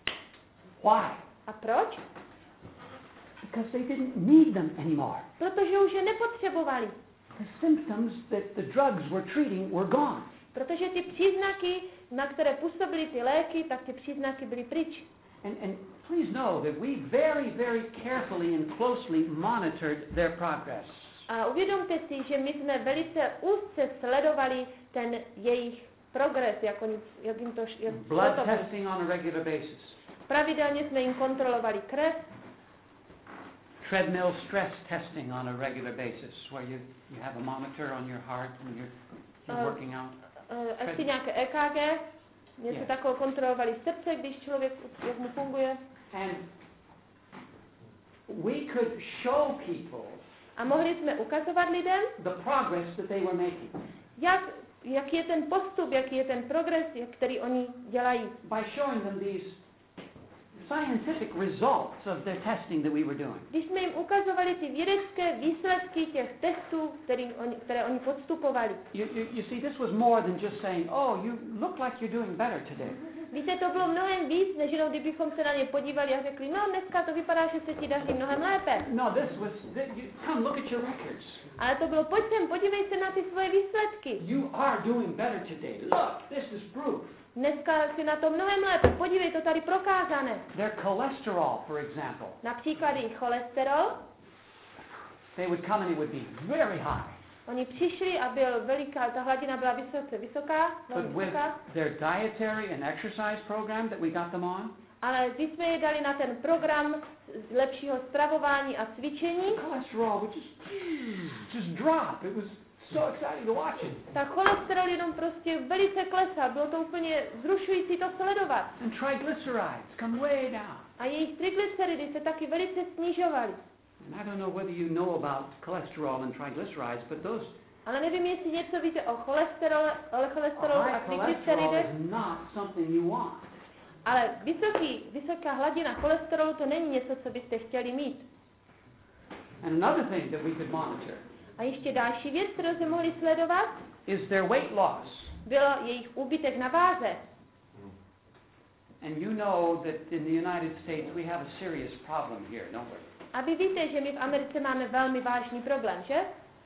Why? A proč? Because they didn't need them anymore. Protože už je nepotřebovali. The symptoms that the drugs were treating were gone. Protože ty příznaky, na které působily ty léky, tak ty příznaky byly pryč. And please know that we very, very carefully and closely monitored their progress. A uvědomte si, že my jsme velice úzce sledovali ten jejich progres, jak jim to Blood testing on a regular basis. Pravidelně jsme jim kontrolovali krev, Treadmill stress testing on a regular basis, where you have a monitor on your heart and you're working out. asi nějaké EKG, něco Yes. takového kontrolovali srdce, když člověk, jak mu funguje. And we could show people A mohli jsme ukazovat lidem, the progress that they were making jaký je ten postup, jaký je ten progres, který oni dělají. by showing them these scientific results of their testing that we were doing. Když jsme jim ukazovali ty vědecké výsledky těch testů, které oni podstupovali. You see, this was more than just saying, oh, you look like you're doing better today. Víte, to bylo mnohem víc, než jenom kdybychom se na ně podívali a řekli, no dneska to vypadá, že se ti daří mnohem lépe. No, come look at your records. Ale to bylo, pojď sem, podívej se na ty svoje výsledky. You are doing better today. Look, this is proof. Dneska si na to mnohem lépe, podívej, to tady prokázané. Their cholesterol, for example. Například jejich cholesterol, They would come and it would be very high. oni přišli a ta hladina byla vysoká, But with their dietary and exercise program that we got them on, ale když jsme je dali na ten program lepšího stravování a cvičení, cholesterol would just drop. It was so exciting to watch it. tak cholesterol jenom prostě velice klesal, bylo to úplně vzrušující to sledovat. And triglycerides come way down. A jejich triglyceridy se taky velice snižovaly. And I don't know whether you know about cholesterol and triglycerides, but those Ale nevím, jestli něco víte o cholesterolu a high cholesterol triglyceridech, is not something you want. ale vysoká hladina cholesterolu to není něco, co byste chtěli mít. And another thing that we could monitor A ještě další věc, kterou jsme mohli sledovat, is their weight loss. bylo jejich úbytek na váze. And you know that in the United States we have a serious problem here, don't we? A vy víte, že my v Americe máme velmi vážný problém, že?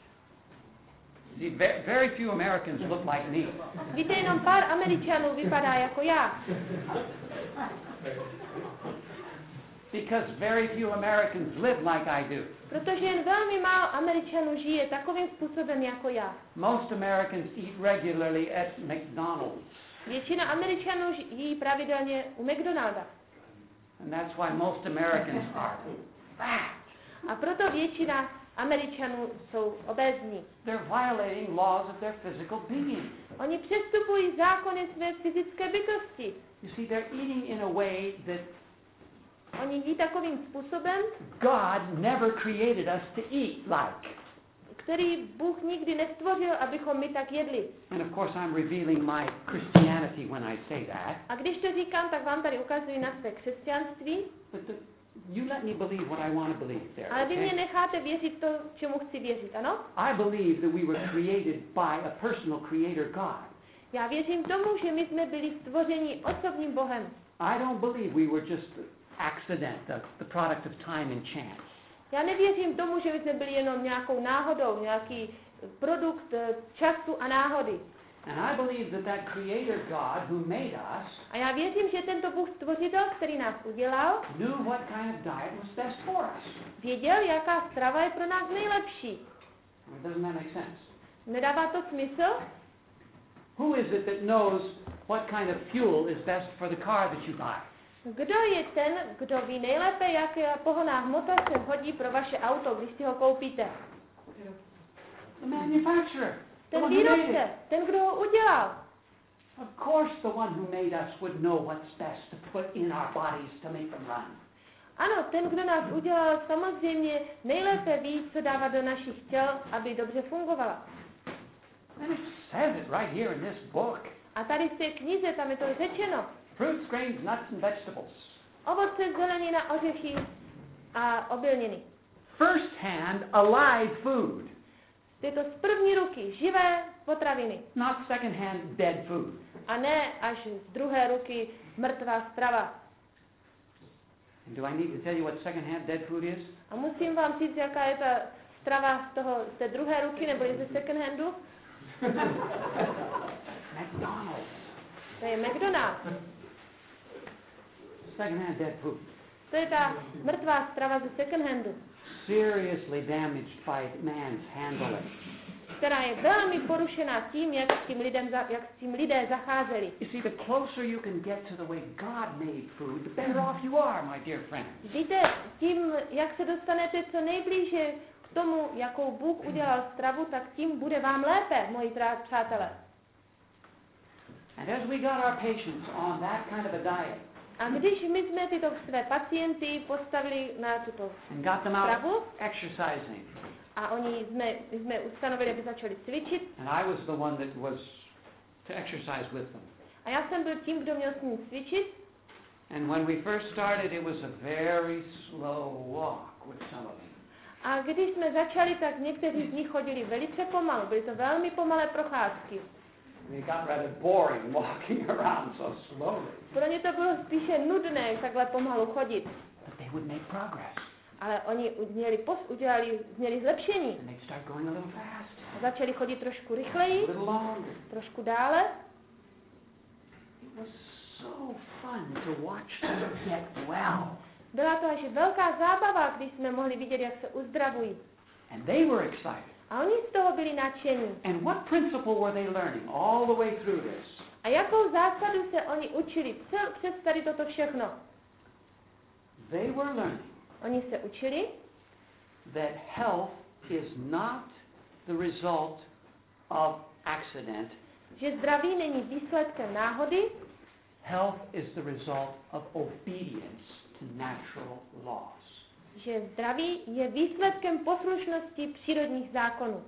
See, very few Americans look like me. Víte, jenom pár Američanů vypadá jako já. Because very few Americans live like I do. Protože jen velmi málo Američanů žije takovým způsobem jako já. Most Americans eat regularly at McDonald's. Většina Američanů jí pravidelně u McDonalda. And that's why most Americans are fat. A proto většina Američanů jsou obézní. They're violating laws of their physical being. Oni přestupují zákony své fyzické bytosti. You see, they're eating in a way that Oni jí takovým způsobem, God never created us to eat like. který Bůh nikdy nestvořil, abychom my tak jedli. And of course I'm revealing my Christianity when I say that. A když to říkám, tak vám tady ukazuji na své křesťanství, You let me believe what I want to believe there. ale vy mě Okay? necháte věřit to, čemu chci věřit, ano? I believe that we were created by a personal creator God. Já věřím tomu, že my jsme byli stvořeni osobním Bohem. I don't believe we were just accident, the product of time and chance. Já nevěřím tomu, že my jsme byli jenom nějakou náhodou, nějaký produkt času a náhody. And I believe that creator God who made us A já věřím, že tento Bůh stvořitel, který nás udělal, knew what kind of diet was best for us. věděl, jaká strava je pro nás nejlepší. Doesn't that make sense? Nedává to smysl? Who is it that knows what kind of fuel is best for the car that you buy? Kdo je ten, kdo ví nejlépe, jaká pohonná hmota se hodí pro vaše auto, když si ho koupíte? The manufacturer. The Ten one who made výrobce, it. ten, kdo ho udělal. Of course the one who made us would know what's best to put in our bodies to make them run. Ano, ten, kdo nás udělal, samozřejmě nejlépe ví, co dávat do našich těl, aby dobře fungovala. And it says it right here in this book. A tady v té knize, tam je to řečeno. Fruits, grains, nuts and vegetables. Ovoce, zelenina, ořechy a obilniny. First hand, alive food. Je to z první ruky, živé potraviny. Not second hand, dead food. A ne až z druhé ruky mrtvá strava. Do I need to tell you what second hand dead food is? A musím vám říct, jaká je ta strava z té druhé ruky, nebo ze second handu? McDonald's. To je McDonald's. Second hand dead food. To je ta mrtvá strava ze second handu, Seriously damaged by man's handling. která je velmi porušená tím, jak s tím lidé zacházeli. You see, the closer you can get to the way God made food, the better off you are, my dear friend. Víte, tím, jak se dostanete co nejblíže k tomu, jakou Bůh udělal stravu, tak tím bude vám lépe, moji přátelé. And as we got our patients on that kind of a diet, A když my jsme tyto své pacienty postavili na tuto and got them out stravu exercising, a jsme ustanovili, aby začali cvičit, and I was the one that was to exercise with them. a já jsem byl tím, kdo měl s nimi cvičit, And when we first started, it was a very slow walk with some of them. a když jsme začali, tak někteří z nich chodili velice pomalu, byly to velmi pomalé procházky. It got rather boring walking around so slowly. Pro ně to bylo spíše nudné takhle pomalu chodit, But they would make progress. ale oni měli zlepšení. And they'd start going a little fast, A začali chodit trošku a rychleji, little longer. trošku dále. It was so fun to watch them get well. Byla to až velká zábava, když jsme mohli vidět, jak se uzdravují. And they were excited. A oni z toho byli nadšení. And what principle were they learning all the way through this? A jakou zásadu se oni učili přes tady toto všechno? They were learning Oni se učili, that health is not the result of accident. že zdraví není výsledkem náhody, Health is the result of obedience to natural laws. že zdraví je výsledkem poslušnosti přírodních zákonů.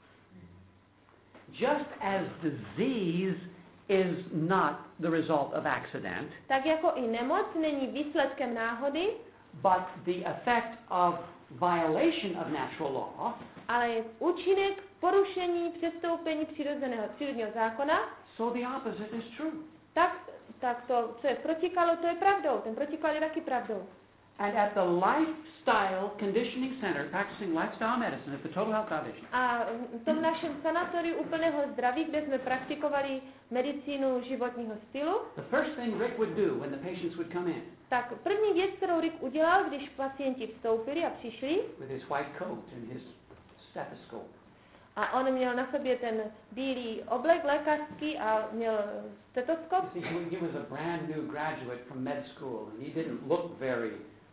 Just as disease is not the result of accident, Tak jako i nemoc není výsledkem náhody, but the effect of violation of natural law, ale je účinek porušení, přestoupení přírodního zákona, so the opposite is true. tak to, co je protikalo, to je pravdou. Ten protiklad je taky pravdou. And at the Lifestyle Conditioning Center, practicing lifestyle medicine at the Total Health Foundation, A v tom našem sanatoriu úplného zdraví, kde jsme praktikovali medicínu životního stylu, the first thing Rick would do when the patients would come in, Tak první věc, kterou Rick udělal, když pacienti vstoupili a přišli, with his white coat and his stethoscope, a on měl na sobě ten bílý oblek lékařský a měl stetoskop. you see, he was a brand new graduate from med school, and he didn't look very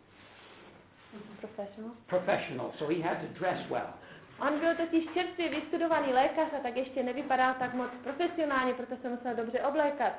professional, so he had to dress well. On byl totiž čerstvě vystudovaný lékař a tak ještě nevypadal tak moc profesionálně, proto se musel dobře oblékat.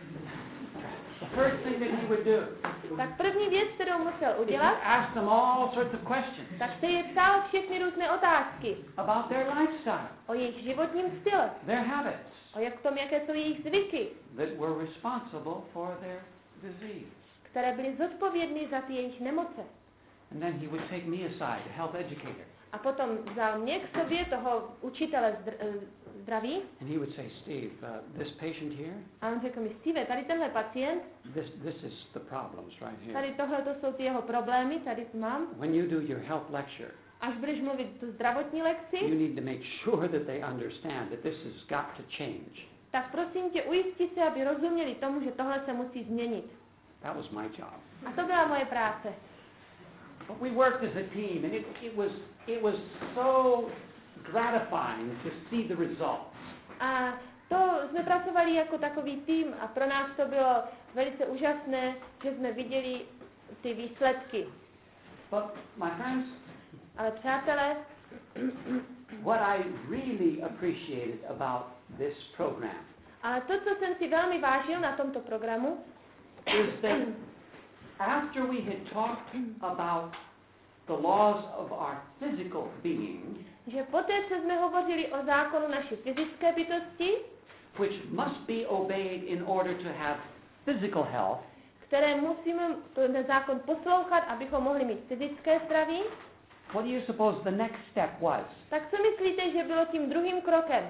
The first thing that he would do Tak první věc, kterou musel is udělat, to ask them all sorts of questions tak se je ptal všechny různé otázky about their lifestyle, o jejich životním style, their habits o jaké jsou jejich zvyky, that were responsible for their disease. které byly zodpovědné za ty jejich nemoce. And then he would take me aside, a health educator, A potom vzal mě k sobě, toho učitele zdraví, and he would say, Steve, this patient here, a on řekl mi, Steve, tady tenhle pacient, this is the problems right here. tady tohle to jsou ty jeho problémy, tady to mám. When you do your health lecture, Až budeš mluvit tu zdravotní you lekci, need to make sure that they understand that this has got to change. tak prosím tě, ujistí se, aby rozuměli tomu, že tohle se musí změnit. That was my job. A to byla moje práce. But we worked as a team, and it was so gratifying to see the results. A to jsme pracovali jako takový tým a pro nás to bylo velice úžasné, že jsme viděli ty výsledky. But my friends, Ale přátelé, what I really appreciated about this program ale to, co jsem si velmi vážil na tomto programu, is that after we had talked about the laws of our physical being, že poté, co jsme hovořili o zákonu naší fyzické bytosti, which must be obeyed in order to have physical health, které musíme ten zákon poslouchat, abychom mohli mít fyzické zdraví, what do you suppose the next step was? tak co myslíte, že bylo tím druhým krokem?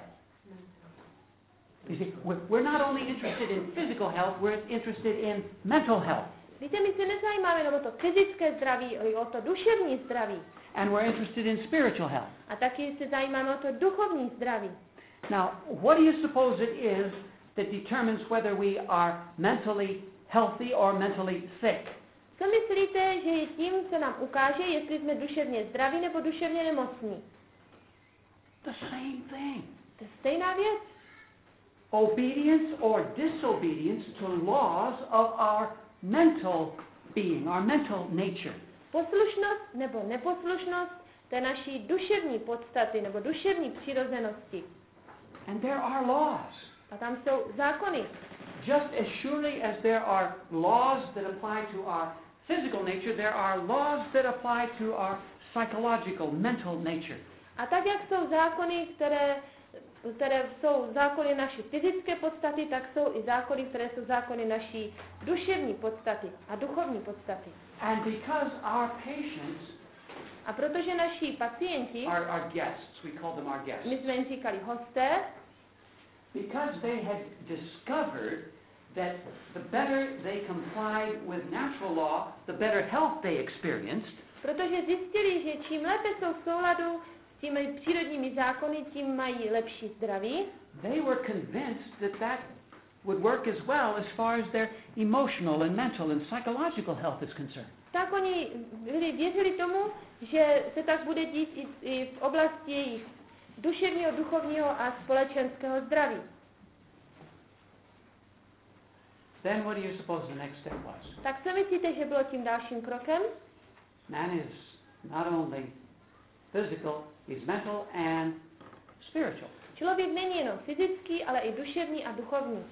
You see, we're not only interested in physical health, we're interested in mental health. Víte, my se nezajímáme jenom o to fyzické zdraví, ale o to duševní zdraví. And we're interested in spiritual health. A taky se zajímáme o to duchovní zdraví. Now, what do you suppose it is that determines whether we are mentally healthy or mentally sick? Co myslíte, že je tím, co nám ukáže, jestli jsme duševně zdraví nebo duševně nemocní? The same thing. To je stejná věc. Obedience or disobedience to laws of our mental being, our mental nature. Poslušnost nebo neposlušnost té naší duševní podstaty nebo duševní přirozenosti. And there are laws. A tam jsou zákony. Just as surely as there are laws that apply to our physical nature, there are laws that apply to our psychological, mental nature. A tak, jak jsou zákony, které jsou zákony naší fyzické podstaty, tak jsou i zákony, které jsou zákony naší duševní podstaty a duchovní podstaty. And because our patients A protože naši pacienti, are guests, we call them our guests, my jsme jim říkali hosté, because they had discovered that the better they complied with natural law, the better health they experienced, protože zjistili, že čím lépe jsou v souladu s těmi přírodními zákony, tím mají lepší zdraví. they were convinced that that would work as well as far as their emotional and mental and psychological health is concerned. Tak oni věřili tomu, že se tak bude dít i v oblasti jejich duševního, duchovního a společenského zdraví. Then what do you suppose the next step was? Tak co myslíte, že bylo tím dalším krokem? Man is not only physical, he's mental and spiritual. Člověk není jenom fyzický, ale i duševní a duchovní.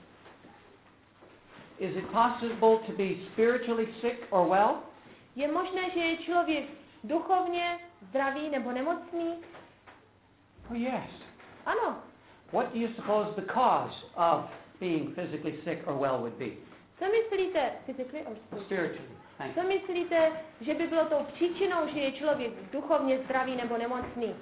Is it possible to be spiritually sick or well? Je možné, že je člověk duchovně zdravý nebo nemocný? Oh yes. Ano. What do you suppose the cause of being physically sick or well would be? Co myslíte, physically or Spiritually. Thank co you. myslíte, že by bylo tou příčinou, že je člověk duchovně zdravý nebo nemocný?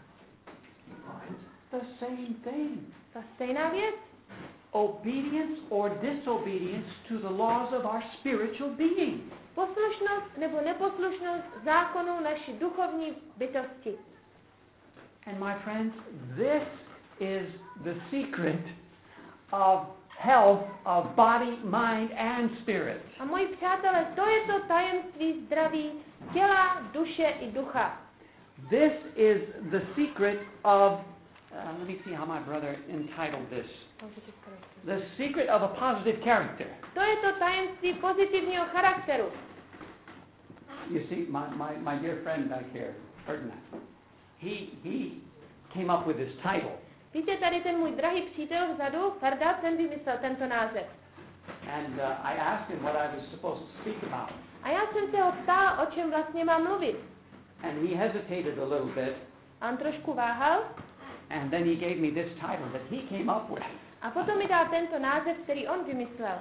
The same thing. Ta stejná věc. Obedience or disobedience to the laws of our spiritual being. Poslušnost nebo neposlušnost zákonu naší duchovní bytosti. And my friends, this is the secret of health of body, mind, and spirit. A moji přátelé, to je to tajemství zdraví těla, duše i ducha. This is the secret of, let me see how my brother entitled this. The secret of a positive character. To je to tajemství pozitivního charakteru. You see, my dear friend back here, Ferdinand, he came up with this title. Víte, tady ten můj drahý přítel vzadu, Ferda, ten vymyslel tento název. And I asked him what I was supposed to speak about. A já jsem se ho ptal, o čem vlastně mám mluvit. And he hesitated a little bit. A on trošku váhal. And then he gave me this title that he came up with. A potom mi dal tento název, který on vymyslel.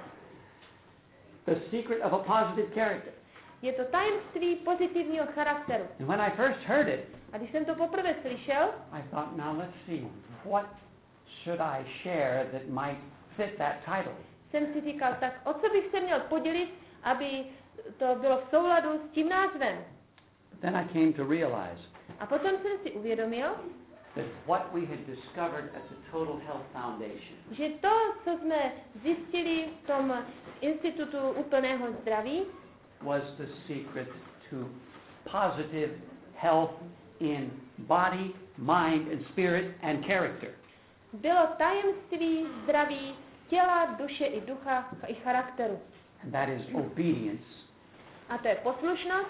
The secret of a positive character. Je to tajemství pozitivního charakteru. And when I first heard it, A když jsem to poprvé slyšel, I thought, now let's see, what should I share that might fit that title? jsem si říkal, tak o co bych se měl podělit, aby to bylo v souladu s tím názvem. Then I came to realize A potom jsem si uvědomil, that what we had discovered at the Total Health Foundation že to, co jsme zjistili v tom Institutu úplného zdraví, was the secret to positive health in body, mind, and spirit and character. bylo tajemství zdraví těla, duše i ducha i charakteru. And that is obedience A to je poslušnost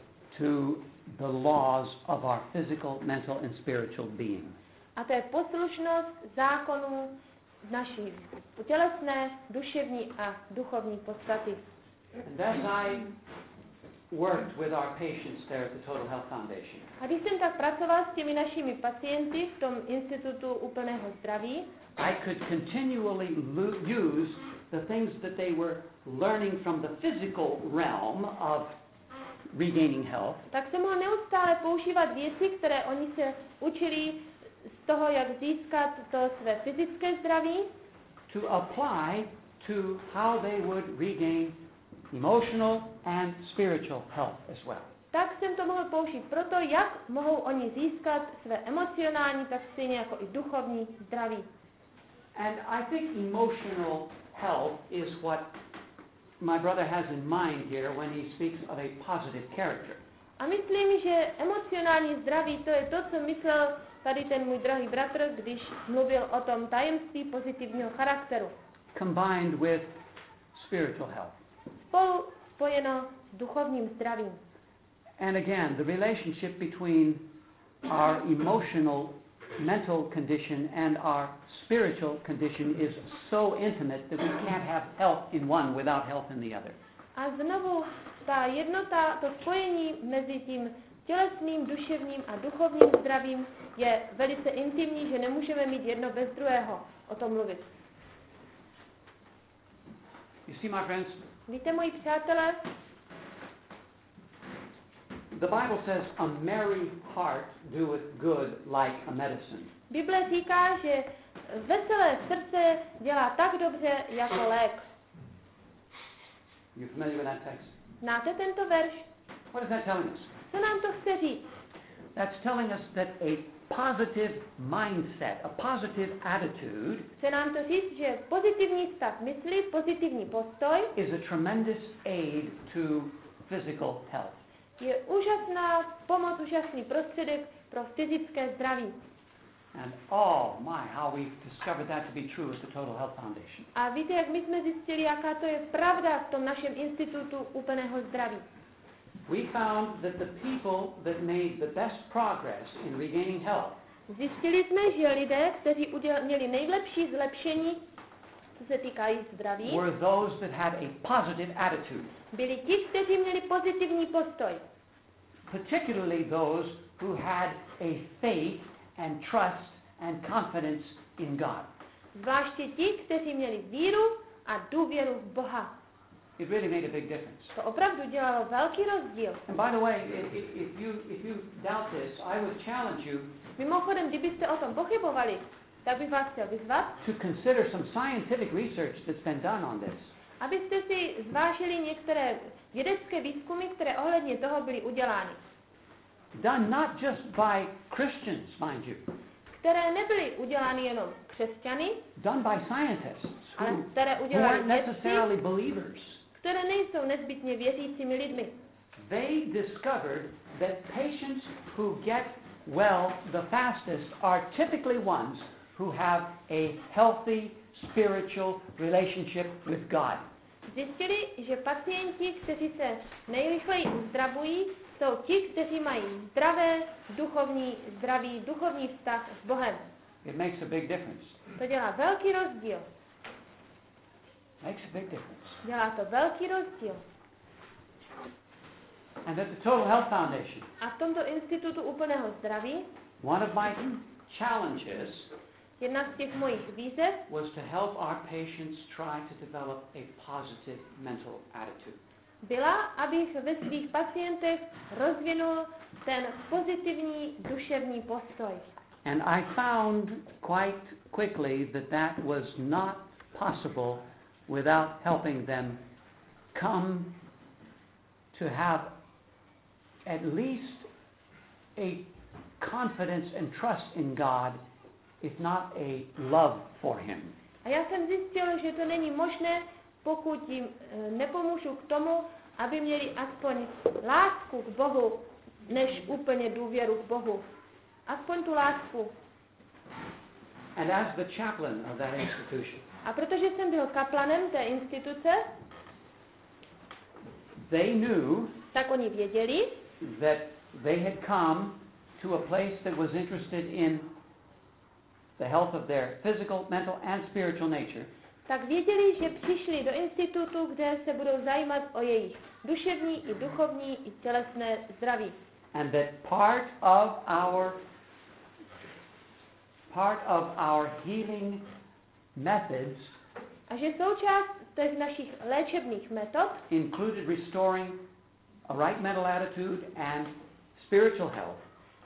to the laws of our physical, mental, and spiritual being. a to je poslušnost zákonů naší tělesné, duševní a duchovní podstaty. And as I worked with our patients there at the Total Health Foundation, A když jsem tak pracoval s těmi našimi pacienty v tom Institutu úplného zdraví, I could continually use the things that they were learning from the physical realm of regaining health tak jsem mohl neustále používat věci, které oni se učili z toho, jak získat to své fyzické zdraví, to apply to how they would regain emotional and spiritual health as well. tak jsem to mohl použít proto, jak mohou oni získat své emocionální, tak stejně jako i duchovní zdraví. And I think emotional health is what my brother has in mind here when he speaks of a positive character. A myslím, že emocionální zdraví, to je to, co myslel tady ten můj drahý bratr, když mluvil o tom tajemství pozitivního charakteru. Combined with spiritual health. Spolu spojeno s duchovním zdravím. And again, the relationship between our emotional, mental condition and our spiritual condition is so intimate that we can't have health in one without health in the other. A znovu ta jednota, to spojení mezi tím tělesným, duševním a duchovním zdravím je velice intimní, že nemůžeme mít jedno bez druhého o tom mluvit. You see, my friends, Víte, moji přátelé, the Bible says a merry heart doeth good like a medicine. Bible říká, že veselé srdce dělá tak dobře jako lék. You familiar with that text? Znáte tento verš? What is that telling us? Co nám to chce říct? That's telling us that a positive mindset, a positive attitude Chce nám to říct, že pozitivní stav mysli, pozitivní postoj is a tremendous aid to physical health. je úžasná pomoc, úžasný prostředek pro fyzické zdraví. And oh my, how we've discovered that to be true at the Total Health Foundation. A víte, jak my jsme zjistili, jaká to je pravda v tom našem institutu úplného zdraví. We found that the people that made the best progress in regaining health Zjistili jsme, že lidé, kteří měli nejlepší zlepšení, co se týká jejich zdraví, were those that had a positive attitude, byli ti, kteří měli pozitivní postoj. particularly those who had a faith and trust and confidence in God. Zvláště ti, kteří měli víru a důvěru v Boha. It really made a big difference. To opravdu dělalo velký rozdíl. And by the way, if you doubt this, I would challenge you Mimochodem, kdybyste o tom pochybovali, tak bych vás chtěl vyzvat, to consider some scientific research that's been done on this. abyste si zvážili některé vědecké výzkumy, které ohledně toho byly udělány. Done not just by Christians, mind you, které nebyly udělány jenom křesťany, done by scientists ale who které udělali weren't vědci, necessarily believers. které nejsou nezbytně věřícími lidmi. They discovered that patients who get well the fastest are typically ones who have a healthy spiritual relationship with God. Zjistili, že pacienti, kteří se nejrychleji uzdravují, jsou ti, kteří mají zdravý duchovní vztah s Bohem. It makes a big difference. To dělá velký rozdíl. Makes a big difference. Dělá to velký rozdíl. And at the Total Health Foundation, A v tomto institutu úplného zdraví one of my challenges jedna z těch mojich výzev was to help our patients try to develop a positive mental attitude. byla, abych ve svých pacientech rozvinul ten pozitivní duševní postoj. And I found quite quickly that that was not possible without helping them come to have at least a confidence and trust in God, if not a love for Him. A já jsem zjistil, že to není možné, pokud jim nepomůžu k tomu, aby měli aspoň lásku k Bohu, než úplně důvěru k Bohu. Aspoň tu lásku. And as the chaplain of that institution, A protože jsem byl kaplanem té instituce, they knew tak oni věděli, that they had come to a place that was interested in the health of their physical, mental, and spiritual nature. tak věděli, že přišli do institutu, kde se budou zajímat o jejich duševní i duchovní i tělesné zdraví. And that part of our healing methods A že součást těch našich léčebných metod included restoring a right mental attitude and spiritual health.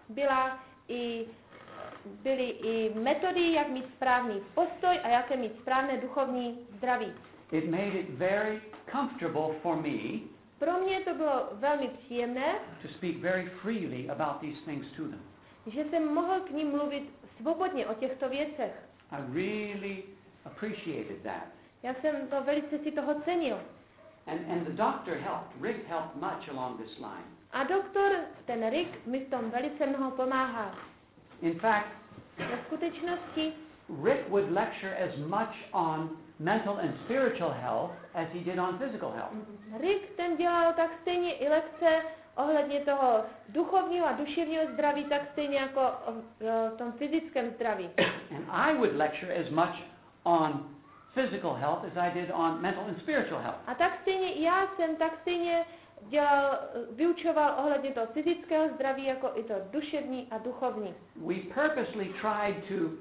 Byly i metody, jak mít správný postoj a jaké mít správné duchovní zdraví. It made it very comfortable for me Pro mě to bylo velmi příjemné, to speak very freely about these things to them. že jsem mohl k nim mluvit svobodně o těchto věcech. I really appreciated that. Já jsem to velice si toho cenil. And the doctor helped. Rick helped much along this line. A doktor, ten Rick, mi v tom velice mnoho pomáhal. In fact, Ve skutečnosti Rick would lecture as much on mental and spiritual health as he did on physical health. Rick ten dělal tak stejně i lekce ohledně toho duchovního a duševního zdraví, tak stejně jako o tom fyzickém zdraví. And I would lecture as much on physical health as I did on mental and spiritual health. A tak stejně i já jsem tak stejně vyučoval ohledně toho fyzického zdraví, jako i to duševní a duchovní. We purposely tried to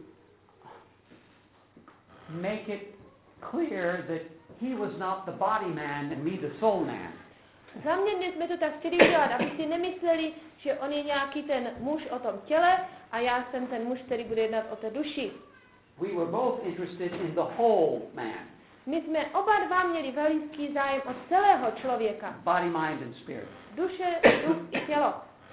make it clear that he was not the body man and me the soul man. Záměrně jsme to tak chtěli udělat, aby si nemysleli, že on je nějaký ten muž o tom těle a já jsem ten muž, který bude jednat o té duši. We were both interested in the whole man. My jsme oba dva měli veliký zájem o celého člověka. Body, mind, and spirit. Duše, duch i tělo.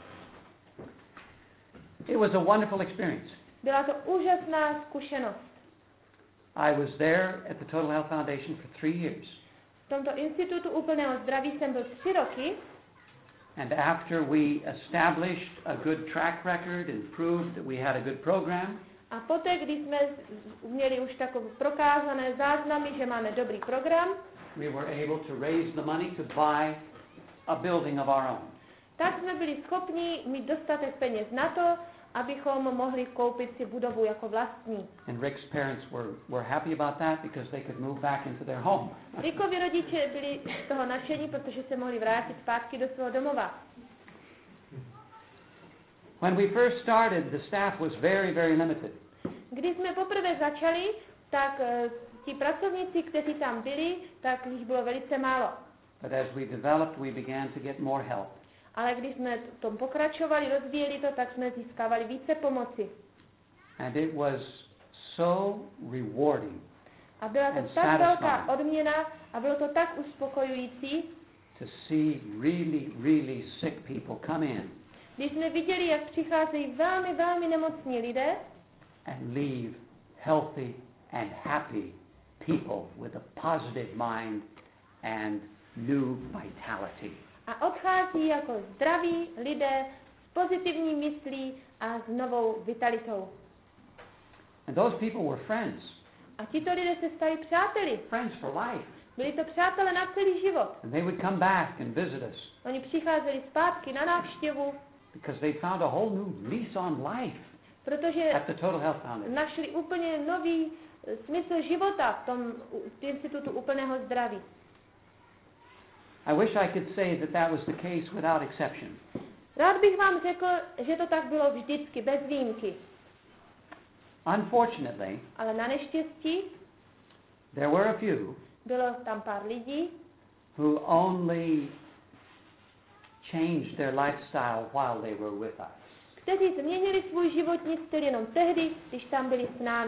It was a wonderful experience. Byla to úžasná zkušenost. I was there at the Total Health Foundation for 3 years. V tomto institutu úplného zdraví jsem byl 3 roky. And after we established a good track record and proved that we had a good program, A poté, když jsme měli už takové prokázané záznamy, že máme dobrý program, we were able to raise the money to buy a building of our own. tak jsme byli schopni mít dostatek peněz na to, abychom mohli koupit si budovu jako vlastní. And Rick's parents were happy about that because they could move back into their home. Rickovi rodiče byli z toho nadšení, protože se mohli vrátit zpátky do svého domova. When we first started, the staff was very, very limited. Když jsme poprvé začali, tak ti pracovníci, kteří tam byli, tak jich bylo velice málo. But as we developed, we began to get more help. Ale když jsme v tom pokračovali, rozvíjeli to, tak jsme získávali více pomoci. And it was so rewarding A byla to and tak velká satisfying odměna a bylo to tak uspokojující, to see really, really sick people come in když jsme viděli, jak přicházejí velmi, velmi nemocní lidé and leave healthy and happy people with a positive mind and new vitality. A odchází jako zdraví lidé s pozitivní myslí a s novou vitalitou. And those people were friends. A tito lidé se stali přáteli. Friends for life. Byli to přátelé na celý život. And they would come back and visit us Oni přicházeli zpátky na návštěvu, because they found a whole new lease on life protože at the Total Health Foundation. našli úplně nový smysl života v tom institutu úplného zdraví. I wish I could say that that was the case without exception. Rád bych vám řekl, že to tak bylo vždycky, bez výjimky. Unfortunately, Ale na neštěstí there were a few bylo tam pár lidí, who only changed their lifestyle while they were with us. kteří změnili svůj životní styl jenom tehdy, když tam byli s námi.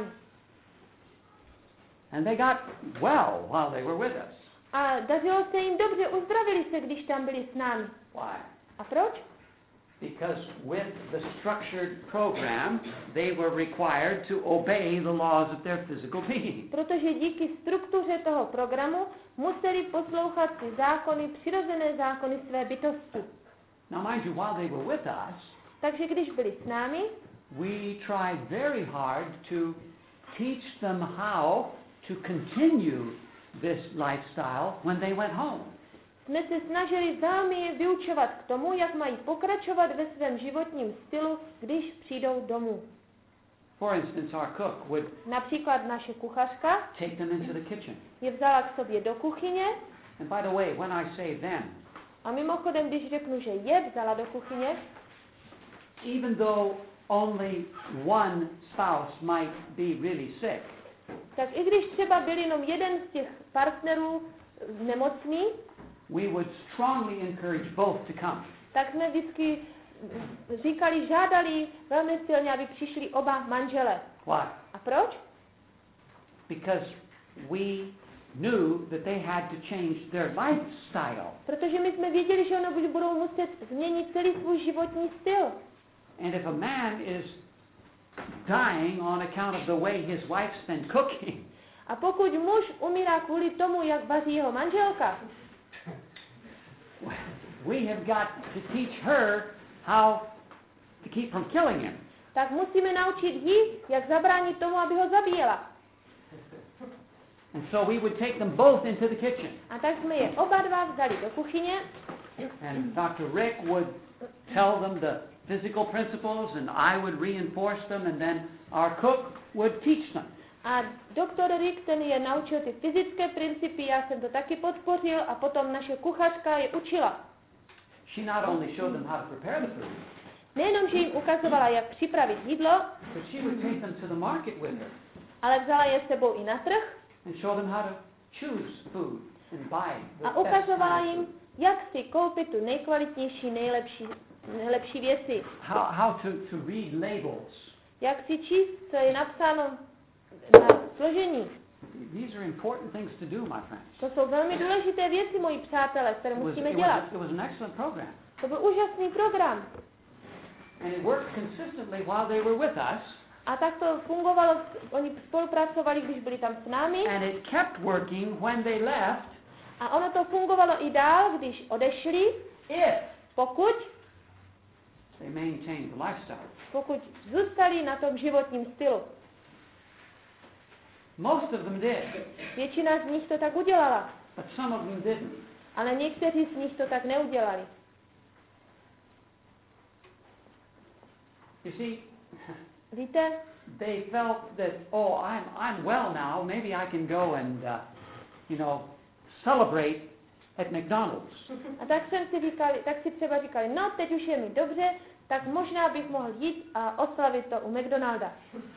And they got well while they were with us. A dařilo se jim dobře, uzdravili se, když tam byli s námi. Why? A proč? Because with the structured program, they were required to obey the laws of their physical being. Protože díky struktuře toho programu museli poslouchat ty zákony, přirozené zákony své bytosti. Now mind you, while they were with us, Takže když byli s námi, we tried very hard to teach them how to continue this lifestyle when they went home. jsme se snažili velmi je vyučovat k tomu, jak mají pokračovat ve svém životním stylu, když přijdou domů. For instance, our cook would Například naše kuchařka take them into the kitchen. je vzala k sobě do kuchyně And by the way, when I say them, a mimochodem, když řeknu, že je vzala do kuchyně, even though only one spouse might be really sick, tak i když třeba byl jenom jeden z těch partnerů nemocný, we would strongly encourage both to come. tak jsme vždycky říkali, žádali velmi silně, aby přišli oba manželé. Why? A proč? Because we knew that they had to change their lifestyle. Protože my jsme věděli, že oni budou muset změnit celý svůj životní styl. And if a man is dying on account of the way his wife's been cooking, A pokud muž umírá kvůli tomu, jak vaří jeho manželka, we have got to teach her how to keep from killing him. tak musíme naučit ji, jak zabránit tomu, aby ho zabíjela. And so we would take them both into the kitchen. A tak jsme je oba dva vzali do kuchyně And Dr. Rick would tell them the physical principles and I would reinforce them and then our cook would teach them. a doktor Rick ten je naučil ty fyzické principy, já jsem to taky podpořil a potom naše kuchařka je učila. She not only showed them how to prepare the food, Nejenom, že jim ukazovala, jak připravit jídlo, but she would take them to the market with her ale vzala je s sebou i na trh and show them how to choose food and buy the a best ukazovala kind of jim, food. jak si koupit tu nejkvalitnější, nejlepší věci. How to read labels. Jak si číst, co je napsáno na složení. These are important things to do, my friends. To jsou velmi důležité věci, moji přátelé, které musíme dělat. It was an excellent program. To byl úžasný program. And it worked consistently while they were with us. A tak to fungovalo, oni spolupracovali, když byli tam s námi. And it kept working when they left. A ono to fungovalo i dál, když odešli, pokud They maintained the lifestyle. zůstali na tom životním stylu. Most of them did, Většina z nich to tak udělala, but some of them didn't. ale někteří z nich to tak neudělali. You see, Víte, they felt that, oh, I'm well now. Maybe I can go and, celebrate at McDonald's. a tak si třeba říkali, no teď už je mi dobře, tak možná bych mohl jít a oslavit to u McDonalda.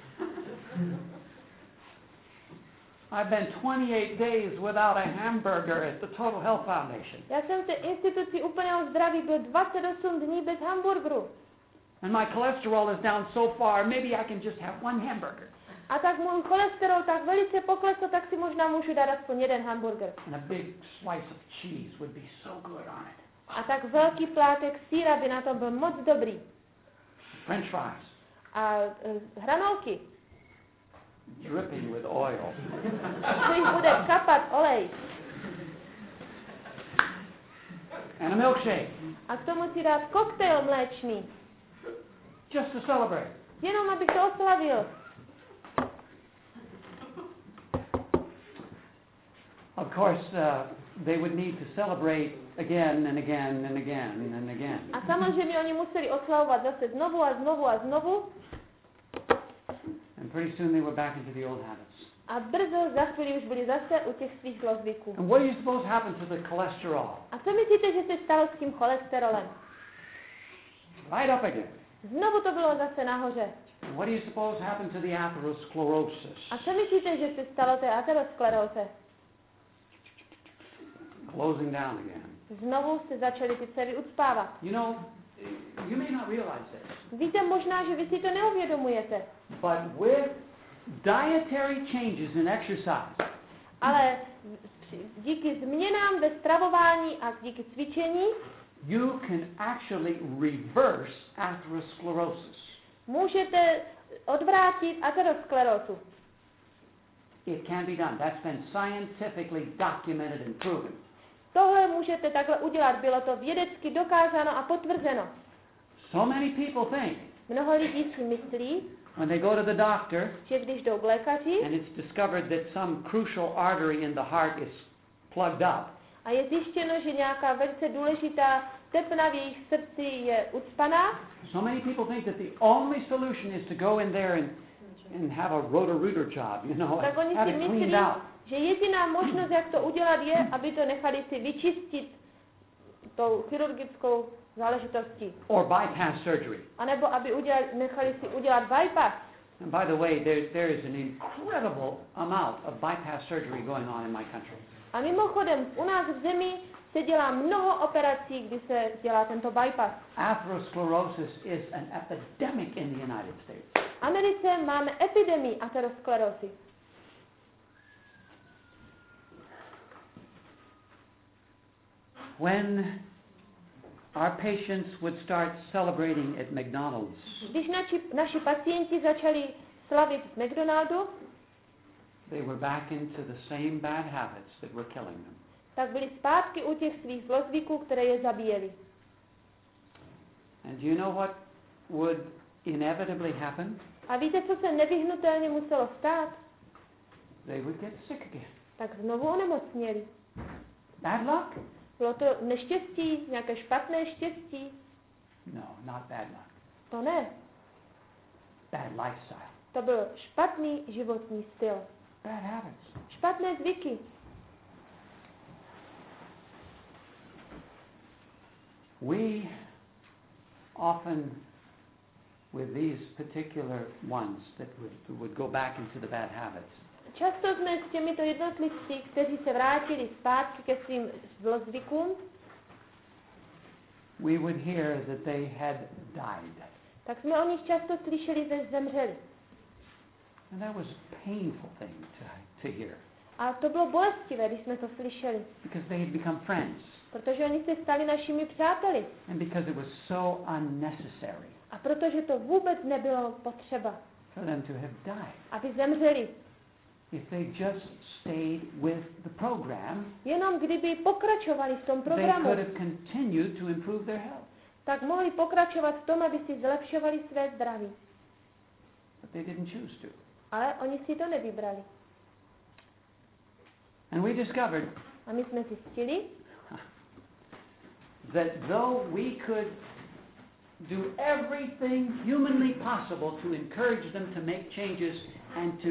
I've been 28 days without a hamburger at the Total Health Foundation. Já jsem v té instituci úplného zdraví byl 28 dní bez hamburgeru. And my cholesterol is down so far, maybe I can just have one hamburger. A tak můj cholesterol tak velice poklesl, tak si možná můžu dát aspoň jeden hamburger. And a big slice of cheese would be so good on it. A tak velký plátek sýra by na tom byl moc dobrý. French fries. A hranolky. dripping with oil. Co jich bude kapat olej. And a milkshake, A k tomu si dát koktejl mléčný. just to celebrate. Jenom abych to oslavil. Of course, they would need to celebrate again and again and again and again. A samozřejmě oni museli oslavovat zase znovu a znovu a znovu. And pretty soon they were back into the old habits. A brzo za chvíli už byli zase u těch svých zlozvyků. And what do you suppose happened to the cholesterol? A co myslíte, že se stalo s tím cholesterolem? Right up again. Znovu to bylo zase nahoře. And what do you suppose happened to the atherosclerosis? A co myslíte, že se stalo té ateroskleróze? Closing down again. Znovu se začaly ty cévy ucpávat. You know, you may not realize this, Víte, možná, že vy si to neuvědomujete, but with dietary changes in exercise, ale díky změnám ve stravování a díky cvičení you can actually reverse atherosclerosis. můžete odvrátit aterosklerózu. It can be done. That's been scientifically documented and proven. Tohle můžete takhle udělat, bylo to vědecky dokázáno a potvrzeno. So many people think Mnoho lidí si myslí, when they go to the doctor že když jdou k lékaři and it's discovered that some crucial artery in the heart is plugged up, a je zjištěno, že nějaká velice důležitá tepna v jejich srdci je ucpaná, so many people think that the only solution is to go in there and have a roto-rooter job, you know, tak oni have si it myslí, cleaned out. že jediná možnost, jak to udělat, je, aby to nechali si vyčistit tou chirurgickou záležitostí. Or bypass surgery. A nebo aby nechali si udělat bypass. And by the way, there is an incredible amount of bypass surgery going on in my country. A mimochodem, u nás v zemi se dělá mnoho operací, kdy se dělá tento bypass. Atherosclerosis is an epidemic in the United States. V Americe máme epidemii aterosklerózy. When our patients would start celebrating at McDonald's, Když naši pacienti začali slavit v McDonaldu, they were back into the same bad habits that were killing them. tak byli zpátky u těch svých zlozvyků, které je zabíjely. And do you know what would inevitably happen? A víte, co se nevyhnutelně muselo stát? They would get sick again. Tak znovu onemocněli. Bad luck? Bylo to neštěstí, nějaké špatné štěstí? No, not bad luck. To ne. Bad lifestyle. To byl špatný životní styl. Bad habits. Špatné zvyky. We often, with these particular ones that would go back into the bad habits, Často jsme s těmito jednotlivci, kteří se vrátili zpátky ke svým zlozvykům, we would hear that they had died. tak jsme o nich často slyšeli, že zemřeli. And that was a painful thing to hear, A to bylo bolestivé, když jsme to slyšeli, because they had become friends, protože oni se stali našimi přáteli. and because it was so unnecessary A protože to vůbec nebylo potřeba, for them to have died. aby zemřeli. If they just stayed with the program, Jenom kdyby pokračovali v tom they programu, could have continued to improve their health. tak mohli pokračovat v tom, aby si zlepšovali své zdraví. But they didn't choose to. Ale oni si to nevybrali. And we discovered A my jsme zjistili, that though we could do everything humanly possible to encourage them to make changes and to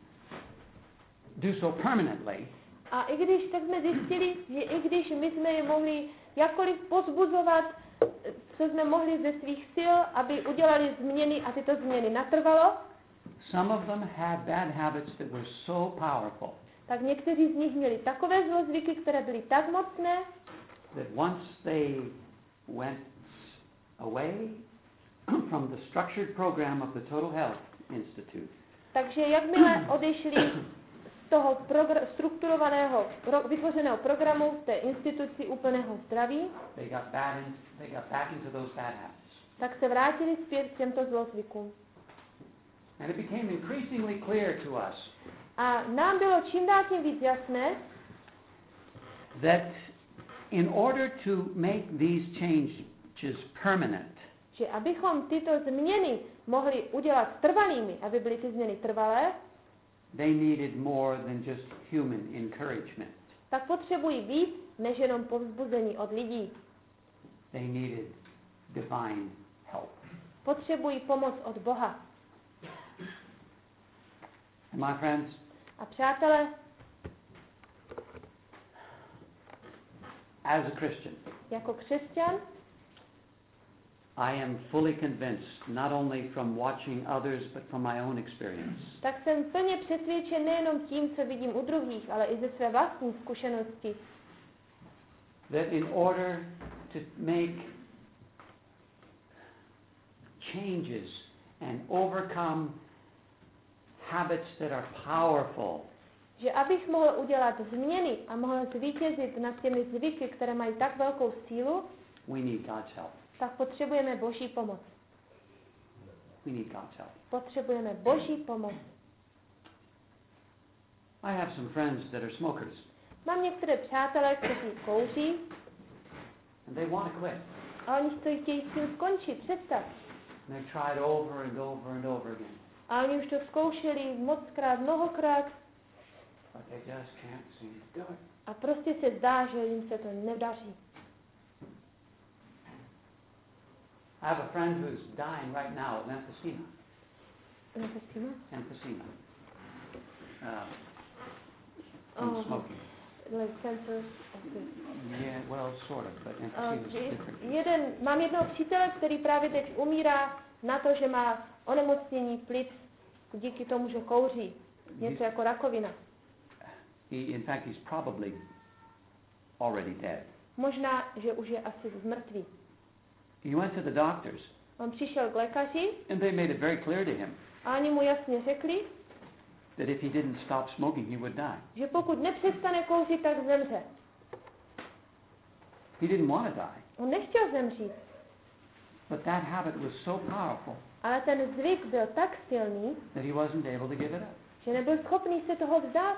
do so permanently, a i když tak jsme zjistili, že i když my jsme je mohli jakkoliv pozbuzovat, co jsme mohli ze svých sil, aby udělali změny a tyto změny natrvalo, some of them had bad habits that were so powerful tak někteří z nich měli takové zlozvyky, které byly tak mocné, that once they went away from the structured program of the Total Health Institute, takže jakmile odešli z toho strukturovaného, vytvořeného programu v té instituci úplného zdraví, they got back into those bad habits. tak se vrátili zpět k těmto zlozvykům. And it became increasingly clear to us A nám bylo čím dál tím víc jasné, that in order to make these changes permanent, že abychom tyto změny mohli udělat trvalými, aby byly ty změny trvalé, they needed more than just human encouragement. tak potřebují víc než jenom povzbuzení od lidí. They needed divine help. Potřebují pomoc od Boha. And my friends, A přátelé, as a Christian, jako křesťan, I am fully convinced, not only from watching others, but from my own experience, tak jsem plně přesvědčen nejenom tím, co vidím u druhých, ale i ze své vlastní zkušenosti, that in order to make changes and overcome habits that are powerful, že abych mohl udělat změny a mohl zvítězit nad těmi zvyky, které mají tak velkou sílu, we need God's help. tak potřebujeme Boží pomoc. We need God's help. Potřebujeme Boží pomoc. I have some friends that are smokers, Mám některé přátelé, kteří kouří and they want to quit. a oni chtějí s tím skončit, přestat. And they've tried over and over and over again, A oni už to zkoušeli mockrát, mnohokrát but they just can't seem to do it. a prostě se zdá, že jim se to nedaří. I have a friend who's dying right now of emphysema. Emphysema? Emphysema. Oh. From smoking. Like cancer of the... Yeah, well, sort of, but emphysema is different. Mám jednoho přítele, který právě teď umírá na to, že má onemocnění plic díky tomu, že kouří. Něco jako rakovina. In fact, he's probably already dead. Možná, že už je asi zmrtvý. He went to the doctors, On přišel k lékaři and they made it very clear to him a oni mu jasně řekli, that if he didn't stop smoking, he would die. že pokud nepřestane kouřit, tak zemře. He didn't want to die, On nechtěl zemřít, but that habit was so powerful ale ten zvyk byl tak silný, that he wasn't able to give it up. že nebyl schopný se toho vzdát.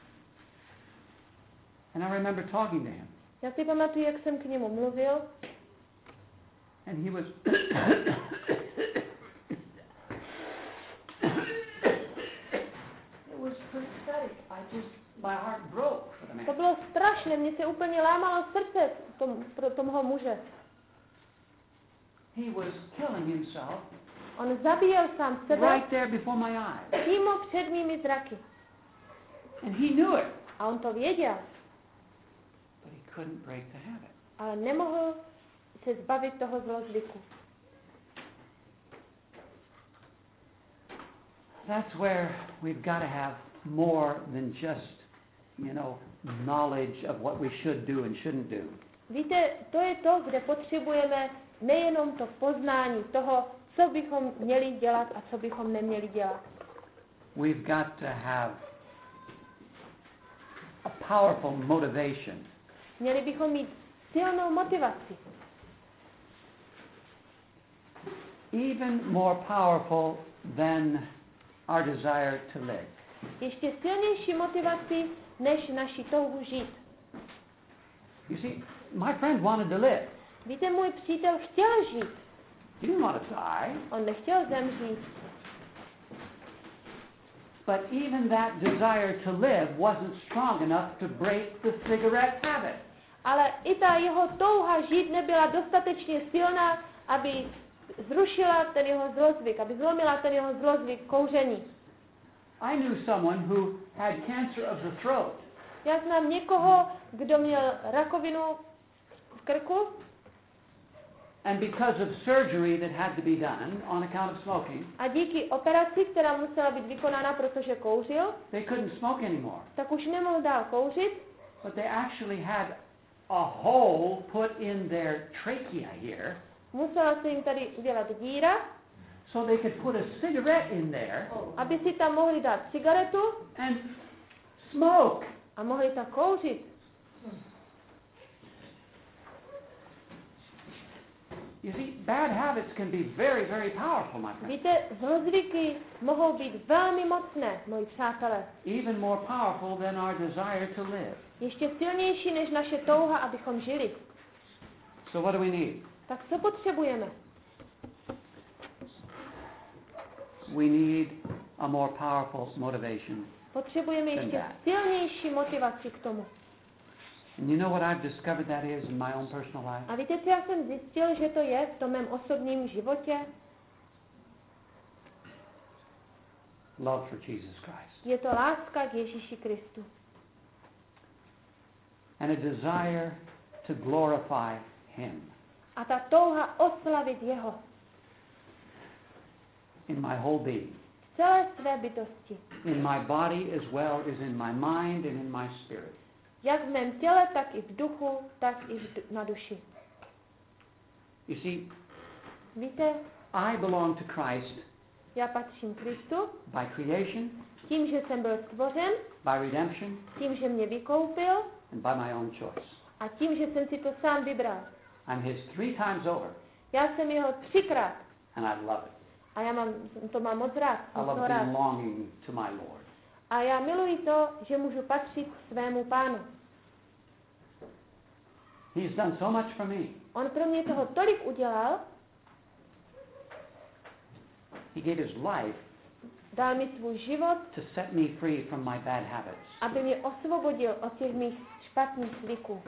And I remember talking to him, Já si pamatuju, jak jsem k němu mluvil and he was it was pathetic. My heart broke for the man. To bylo strašné, mě se úplně lámalo srdce pro toho muže. He was killing himself On zabíjel sám sebe right there before my eyes. přímo před mými zraky. And he knew it, A on to věděl, but he couldn't break the habit. ale nemohl se zbavit toho zlozvyku. That's where we've got to have more than just, knowledge of what we should do and shouldn't do. Víte, to je to, kde potřebujeme nejenom to poznání toho, co bychom měli dělat a co bychom neměli dělat. We've got to have a powerful motivation. Měli bychom mít silnou motivaci. Even more powerful than our desire to live. Ještě silnější motivaci, než naši touhu žít. You see, my friend wanted to live. Víte, můj přítel chtěl žít. He didn't want to die. On nechtěl zemřít. But even that desire to live wasn't strong enough to break the cigarette habit. Ale i ta jeho touha žít nebyla dostatečně silná, aby zrušila ten jeho zlozvyk, aby zlomila ten jeho zlozvyk kouření. I knew someone who had cancer of the throat. Já znám někoho, kdo měl rakovinu v krku And because of surgery that had to be done on account of smoking, a díky operaci, která musela být vykonána, protože kouřil, they couldn't smoke anymore. tak už nemohl dál kouřit, But they actually had a hole put in their trachea here, musela se jim tady udělat díra, so they could put a cigarette in there aby si tam mohli dát cigaretu and smoke. a mohli tak kouřit. You see, bad habits can be very, very powerful, my friend. Víte, zlozvyky mohou být velmi mocné, moji přátelé. Even more powerful than our desire to live. Ještě silnější než naše touha, abychom žili. So what do we need? Tak co potřebujeme? We need a more powerful motivation. Potřebujeme ještě silnější motivaci k tomu. And you know what I've discovered that is in my own personal life? A víte, co já jsem zjistil, že to je v tom mém osobním životě? Love for Jesus Christ. Je to láska k Ježíši Kristu. And a desire to glorify Him A ta touha oslavit jeho in my whole being. v celé své bytosti. In my body as well as in my mind and in my spirit. Jak v mém těle, tak i v duchu, tak i na duši. You see, Víte, I belong to Christ já patřím Kristu by creation, tím, že jsem byl stvořen, by redemption, tím, že mě vykoupil and by my own choice. a tím, že jsem si to sám vybral. I'm His 3 times over, Já jsem jeho 3krát and I love it. a já to mám moc rád. I Moc love rád. belonging to my Lord. A já miluji to, že můžu patřit svému Pánu. He's done so much for me. On pro mě toho tolik udělal, He gave His life dal mi svůj život, to set me free from my bad habits. aby mě osvobodil od těch mých špatných zvyků.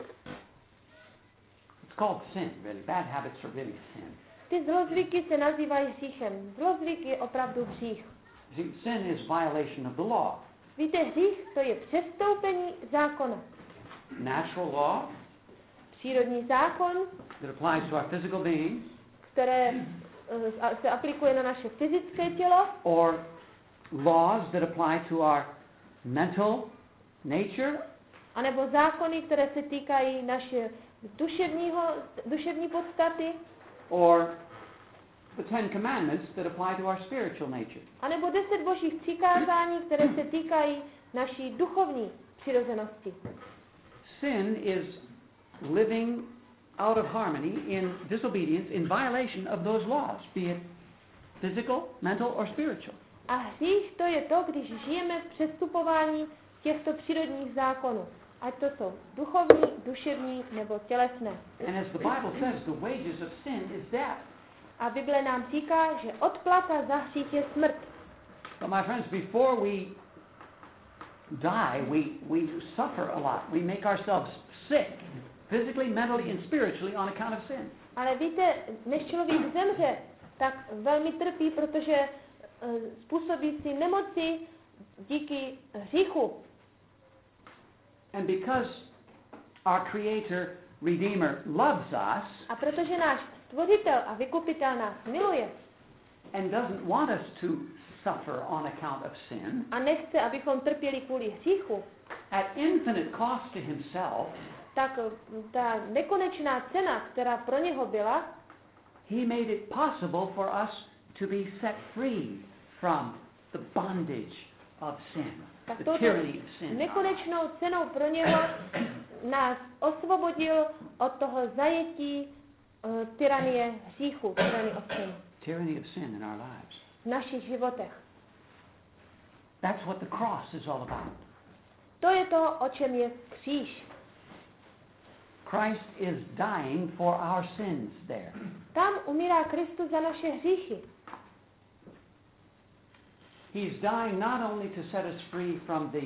It's called sin, really. Bad habits are really sin. Ty zlozvyky se nazývají hříchem. Zlozvyk je opravdu hřích. See, sin is violation of the law. Víte, hřích to je přestoupení zákona. Natural law Přírodní zákon, that applies to our physical being, které se aplikuje na naše fyzické tělo, or laws that apply to our mental nature, anebo zákony, které se týkají naše duševní podstaty, or the 10 Commandments that apply to our spiritual nature. anebo 10 božích přikázání, které se týkají naší duchovní přirozenosti. Sin is living out of harmony in disobedience, in violation of those laws, be it physical, mental, or spiritual. A hřích to je to, když žijeme v přestupování těchto přírodních zákonů. Ať to jsou duchovní, duševní nebo tělesné. And as the Bible says, the wages of sin is death. A Bible nám říká, že odplata za hřích je smrt. But my friends, before we die, we suffer a lot. We make ourselves sick, physically, mentally, and spiritually on account of sin. Ale víte, než člověk zemře, tak velmi trpí, protože způsobí si nemoci díky hříchu. And because our Creator, Redeemer, loves us A protože náš stvořitel a vykupitel nás miluje and doesn't want us to suffer on account of sin, a nechce, abychom trpěli kvůli hříchu, at infinite cost to Himself, tak ta nekonečná cena, která pro něho byla, He made it possible for us to be set free from the bondage of sin, tak the touto tyranny of sin. nekonečnou cenou pro něho nás osvobodil od toho zajetí tyranie hříchu, tyranie od sin Tyranny of sin in our lives. v našich životech. That's what the cross is all about. To je to, o čem je kříž. Christ is dying for our sins there. Tam umírá Kristus za naše hříchy. He's dying not only to set us free from the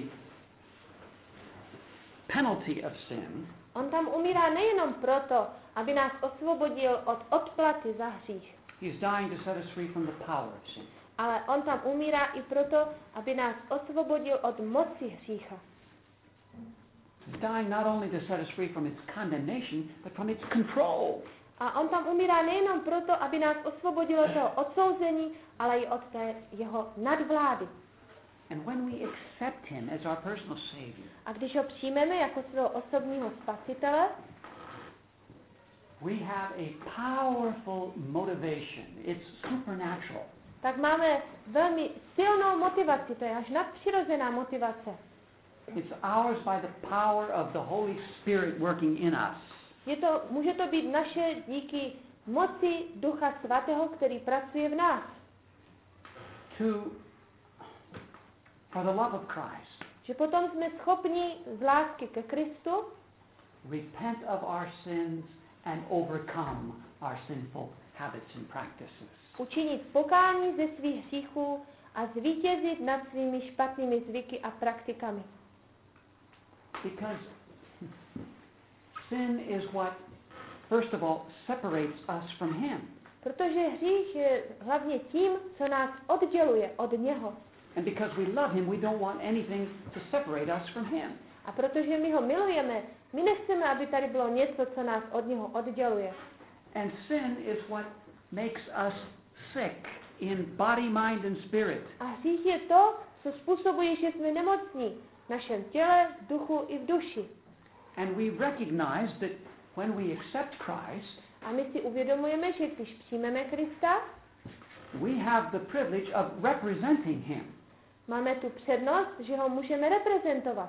penalty of sin, On tam umírá nejenom proto, aby nás osvobodil od odplaty za hřích, He's dying to set us free from the power of sin. ale on tam umírá i proto, aby nás osvobodil od moci hřícha. He's dying not only to set us free from its condemnation, but from its control. A on tam umírá nejenom proto, aby nás osvobodil od toho odsouzení, ale i od té jeho nadvlády. And when we accept Him as our personal Savior, A když ho přijmeme jako svého osobního spasitele, we have a powerful motivation. It's supernatural. tak máme velmi silnou motivaci, to je až nadpřirozená motivace. It's ours by the power of the Holy Spirit working in us. Může to být naše díky moci Ducha Svatého, který pracuje v nás. For the love of Christ, Že potom jsme schopni z lásky ke Kristu repent of our sins and overcome our sinful habits and practices. učinit pokání ze svých hříchů a zvítězit nad svými špatnými zvyky a praktikami. Because sin is what, first of all, separates us from Him. Protože hřích je hlavně tím, co nás odděluje od něho. And because we love Him, we don't want anything to separate us from Him. A protože my ho milujeme, my nechceme, aby tady bylo něco, co nás od něho odděluje. And sin is what makes us sick in body, mind, and spirit. A hřích je to, co způsobuje, že jsme nemocní v našem těle, v duchu i v duši. And we recognize that when we accept Christ, A my si uvědomujeme, že když přijmeme Krista, we have the privilege of representing Him. máme tu přednost, že ho můžeme reprezentovat.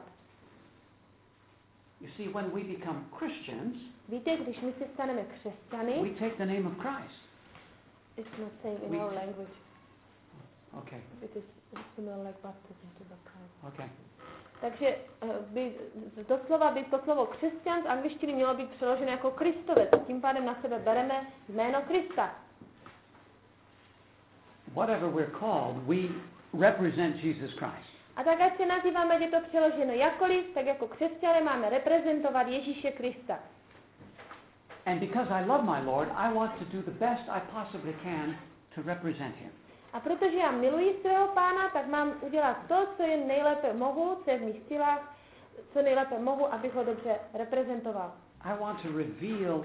You see, when we become Christians, Víte, když my se staneme křesťany, we take the name of Christ. it's not saying in our language. Okay, It is similar like baptism to baptize. okay. Takže doslova by to slovo křesťan z angličtiny mělo být přeloženo jako Kristovec. Tím pádem na sebe bereme jméno Krista. Whatever we're called, we represent Jesus Christ. A tak, ať se nazýváme, ať je to přeloženo jakkoliv, tak jako křesťané máme reprezentovat Ježíše Krista. And because I love my Lord, I want to do the best I possibly can to represent Him. A protože já miluji svého Pána, tak mám udělat to, co je nejlépe mohu, co je v mých silách, co nejlépe mohu, abych ho dobře reprezentoval. I want to reveal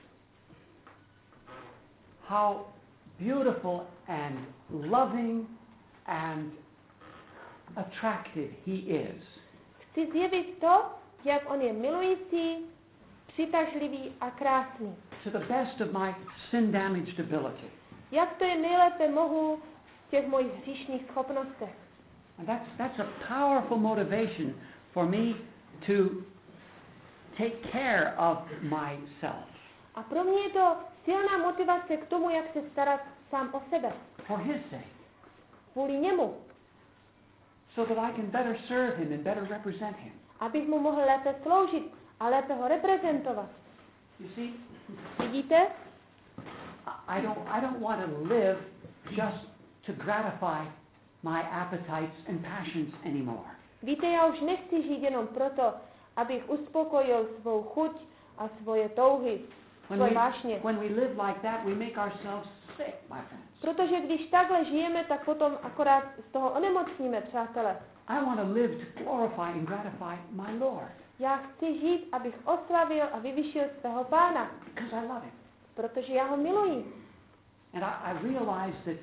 how beautiful and loving and attractive He is. Chci zjevit to, jak on je milující, přitažlivý a krásný. To the best of my sin-damaged ability. Jak to je nejlépe mohu v těch mojich hříšných schopnostech. And that's a powerful motivation for me to take care of myself. A pro mě je to silná motivace k tomu, jak se starat sám o sebe. For His sake. Kvůli němu. So that I can better serve Him and better represent Him. Abych mu mohl lépe sloužit a lépe ho reprezentovat. You see? Vidíte? I don't want to live just to gratify my appetites and passions anymore. Víte, já už nechci žít jenom proto, abych uspokojil svou chuť a svoje touhy, svoje vášně. When we live like that, we make ourselves sick, my friends. Protože když takhle žijeme, tak potom akorát z toho onemocníme, přátelé. I want to live to glorify and gratify my Lord. Já chci žít, abych oslavil a vyvyšil svého Pána. Because I love Him. Protože já ho miluji. And I realize that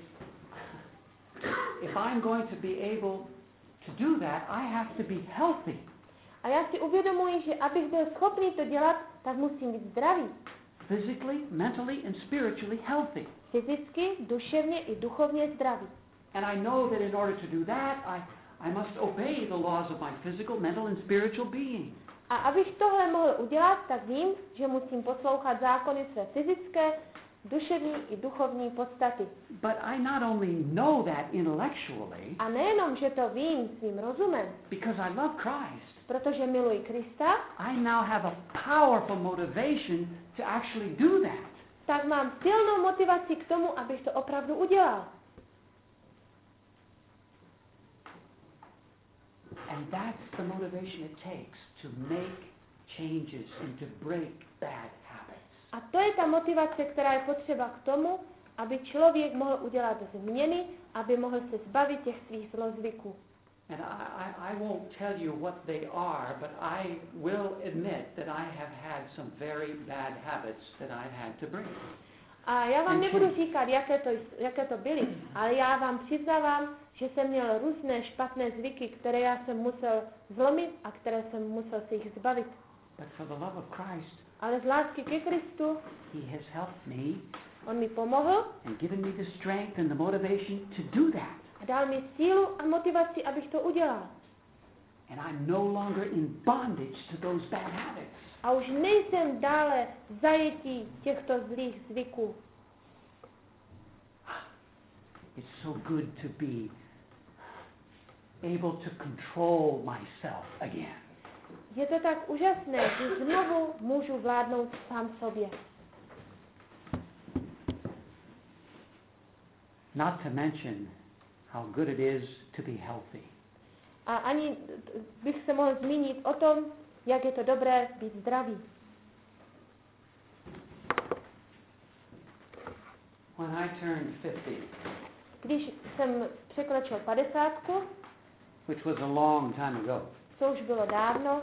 if I'm going to be able to do that, I have to be healthy. A já si uvědomuji, že abych byl schopný to dělat, tak musím být zdravý. Physically, mentally, and spiritually healthy. Fyzicky, duševně i duchovně zdravý. And I know that in order to do that, I must obey the laws of my physical, mental, and spiritual being. A abych tohle mohl udělat, tak vím, že musím poslouchat zákony své fyzické, duševní i duchovní podstaty. But I not only know that intellectually, A nejenom, že to vím svým rozumem, because I love Christ, protože miluji Krista, I now have a powerful motivation to actually do that. tak mám silnou motivaci k tomu, abych to opravdu udělal. And that's the motivation it takes to make changes and to break bad habits. A to je ta motivace, která je potřeba k tomu, aby člověk mohl udělat změny, aby mohl se zbavit těch svých zlozvyků. And I won't tell you what they are, but I will admit that I have had some very bad habits that I've had to break. A já vám nebudu říkat, jaké to byly, ale já vám přiznávám, že jsem měl různé špatné zvyky, které já jsem musel zlomit a které jsem musel se jich zbavit. But for the love of Christ, Ale z lásky ke Kristu, He has helped me on mi pomohl and given me the strength and the motivation to do that. a dal mi sílu a motivaci, abych to udělal. And I'm no longer in bondage to those bad habits. a už nejsem dále zajetí těchto zlých zvyků. It's so good to be able to control myself again. Je to tak úžasné, že znovu můžu vládnout sám sobě. Not to mention how good it is to be healthy. A ani bych se mohl zmínit o tom, jak je to dobré být zdravý. When I turned 50, Když jsem překročil 50, which was a long time ago, co už bylo dávno,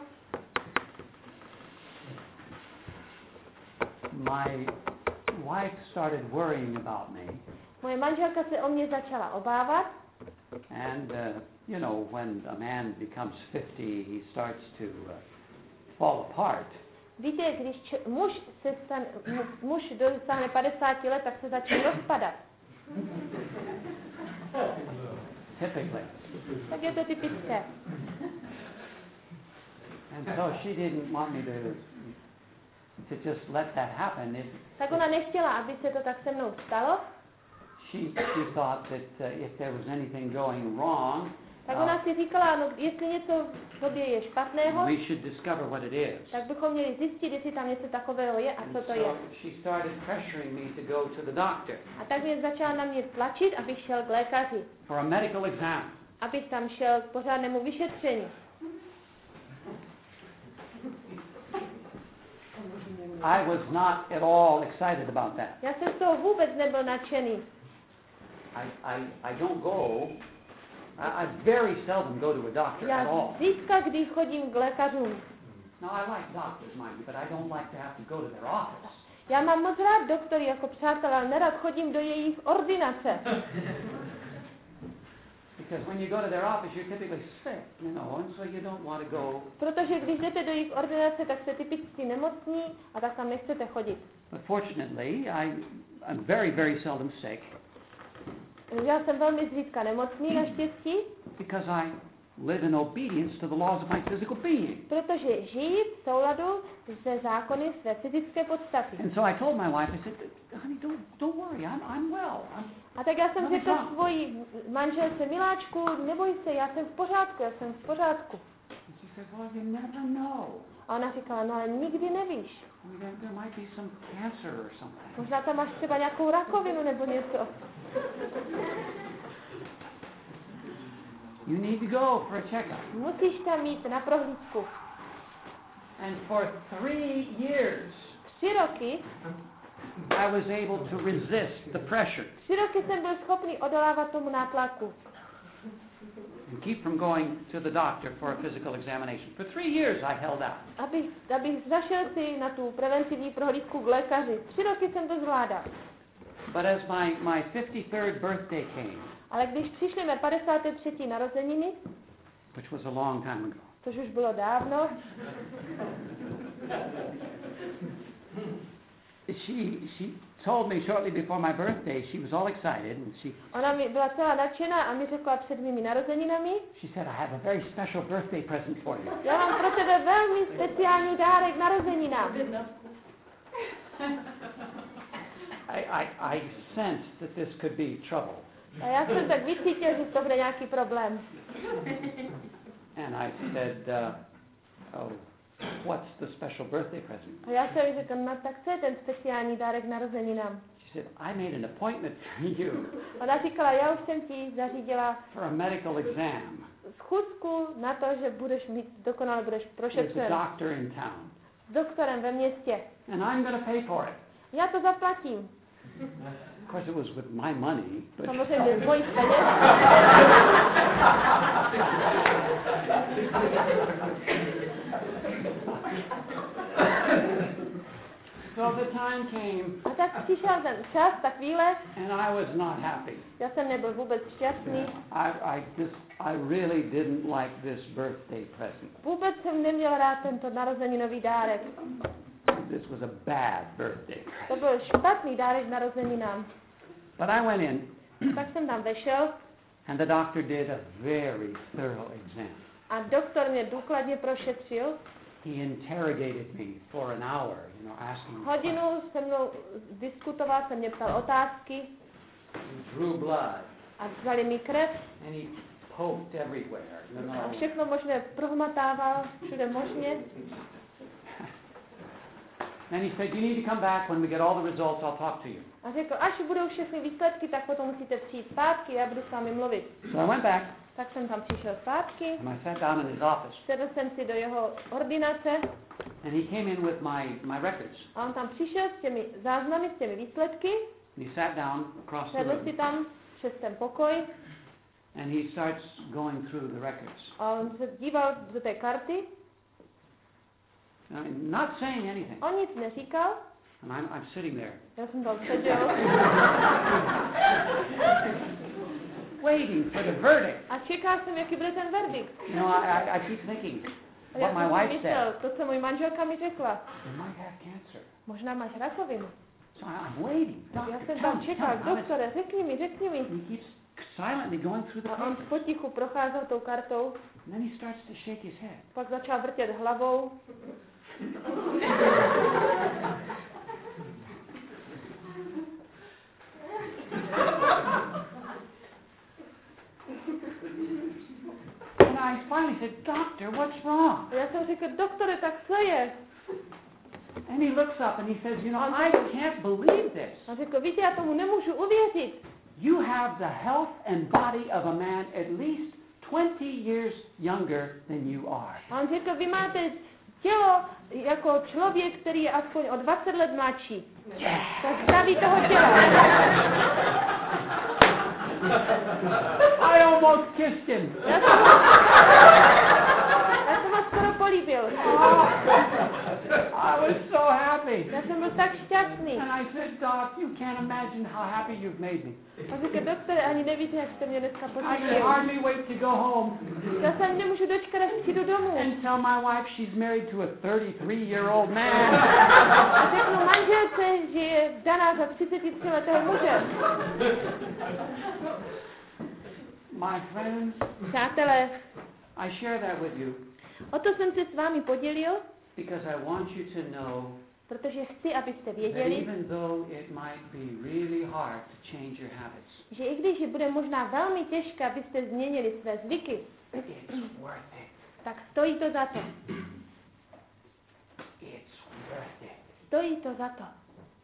my wife started worrying about me. moje manželka se o mě začala obávat. And, you know, when a man becomes 50, he starts to fall apart. Víte, když muž dosáhne 50 let, tak se začne rozpadat. Typically. Tak je to typické. And so she didn't want me to just let that happen. Tak ona nechtěla, aby se to tak se mnou stalo. She thought that if there was anything going wrong, Tak ona si říkala, no, jestli něco v sobě je špatného, we should discover what it is. tak bychom měli zjistit, jestli tam něco takového je a And co to je. so she started pressuring me to go to the doctor A tak mě začala na mě tlačit, abych šel k lékaři, for a medical exam. abych tam šel k pořádnému vyšetření. I was not at all excited about that. Já jsem z toho vůbec nebyl nadšený. I don't go. I very seldom go to a doctor at Já all. zítka, když chodím k lékařům. Now I like doctors, mind you, but I don't like to have to go to their office. Já mám moc rád doktory jako přátelé, ale nerad chodím do jejich ordinace. Because when you go to their office, you're typically sick, you know, and so you don't want to go. Protože když jdete do jejich ordinace, tak jste typicky nemocní a tak tam nechcete chodit. But fortunately, I'm very, very seldom sick Já jsem velmi zřídka nemocný, naštěstí, because I live in obedience to the laws of my physical being. protože žijí v souladu se zákony své fyzické podstaty. And so I told my wife, I said, honey, don't worry, I'm well. A tak já jsem řekl svojí manželce, miláčku, neboj se, já jsem v pořádku, já jsem v pořádku. And she said, well, you never know. A ona říkala, no ale nikdy nevíš. I mean, there might be some cancer or something. Možná tam máš třeba nějakou rakovinu nebo něco. You need to go for a checkup. Musíš tam jít na prohlídku. And for 3 years, 3 roky, I was able to resist the pressure 3 roky jsem byl schopný odolávat tomu nátlaku. and keep from going to the doctor for a physical examination. For 3 years, I held out. Abych zašel si na tu preventivní prohlídku k lékaři. 3 roky jsem to zvládal. But as my 53rd birthday came, Ale když přišly mé 53. narozeniny, which was a long time ago, což už bylo dávno, she told me shortly before my birthday, she was all excited, and ona mi byla celá nadšená a mi řekla před mými narozeninami, she said, I have a very special birthday present for you. já mám pro tebe velmi speciální dárek narozeninám. I sensed that this could be trouble. A já jsem tak vycítil, že to bude nějaký problém. And I said, oh, what's the special birthday present? A já jsem řekl, no tak co je ten speciální dárek narozeninám? She said, I made an appointment for you Ona říkala, já už jsem ti zařídila for a medical exam schůzku na to, že dokonale budeš with a prošetřen doctor in town. s doktorem ve městě. And I'm going to pay for it. Já to zaplatím. Of course, it was with my money, but Samozřejmě z mojich peněz. so the time came, A tak přišel ten čas, ta chvíle, and I was not happy. já jsem nebyl vůbec šťastný. I really didn't like this birthday present. Vůbec jsem neměl rád tento narozeninový dárek. This was a bad birthday present. To byl špatný dárek narozeninám. But I went in, Tak jsem tam vešel and the doctor did a very thorough exam. a doktor mě důkladně prošetřil. He interrogated me for an hour, asking Hodinu se mnou diskutoval, se mě ptal otázky He drew blood, a vzali mi krev and he poked everywhere, a všechno možné prohmatával, všude možně. And he said, you need to come back when we get all the results, I'll talk to you. A řekl, až budou všechny výsledky, tak potom musíte přijít zpátky, já budu s vámi mluvit. So I went back, Tak jsem tam přišel zpátky, and I sat down in his office, sedl jsem si do jeho ordinace and he came in with my records. a on tam přišel s těmi záznamy, s těmi výsledky, And he sat down across the sedl si room, tam přes ten pokoj and he starts going through the records. a on se díval do té karty, Not saying anything. on nic neříkal, And I'm sitting there, já jsem tam seděl waiting for the verdict. a čekal jsem, jaký bude ten verdikt. I keep thinking A já what my jsem si wife myslel, said. to, co můj manželka mi řekla, You might have cancer. možná máš rakovinu. So I'm waiting. Tak já Doctor, jsem tell tam me, čekal, tell me. I was- doktore, řekni mi. He keeps silently going through the A on papers. potichu procházel tou kartou, And then he starts to shake his head. pak začal vrtět hlavou. And I finally said, Doctor, what's wrong? A já jsem řekl, doktore, tak co je? And he looks up and he says, I can't believe this. A řekl, víte, já tomu nemůžu uvěřit. You have the health and body of a man at least 20 years younger than you are. A on řekl, vy máte tělo jako člověk, který je aspoň o 20 let mladší. Tak zdraví toho těla. I almost kissed him. Já jsem ho skoro políbil. I was so happy. Já jsem byl tak šťastný. And I said, Doc, you can't imagine how happy you've made me. A řekl, doktore, ani nevíte, jak jste mě dneska I can potěšil. hardly wait to go home Já se ani nemůžu dočkat, až přijdu domů. and tell my wife she's married to a 33-year-old man. A řeknu manželce, že je vdaná za 33letého muže. My friends, Přátelé, I share that with you o to jsem se s vámi podělil, because I want you to know protože chci, abyste that věděli, even though it might be really hard to change your habits, že i když bude možná velmi těžké, abyste změnili své zvyky, it's worth it. tak stojí to za to. It's worth it. Stojí to za to.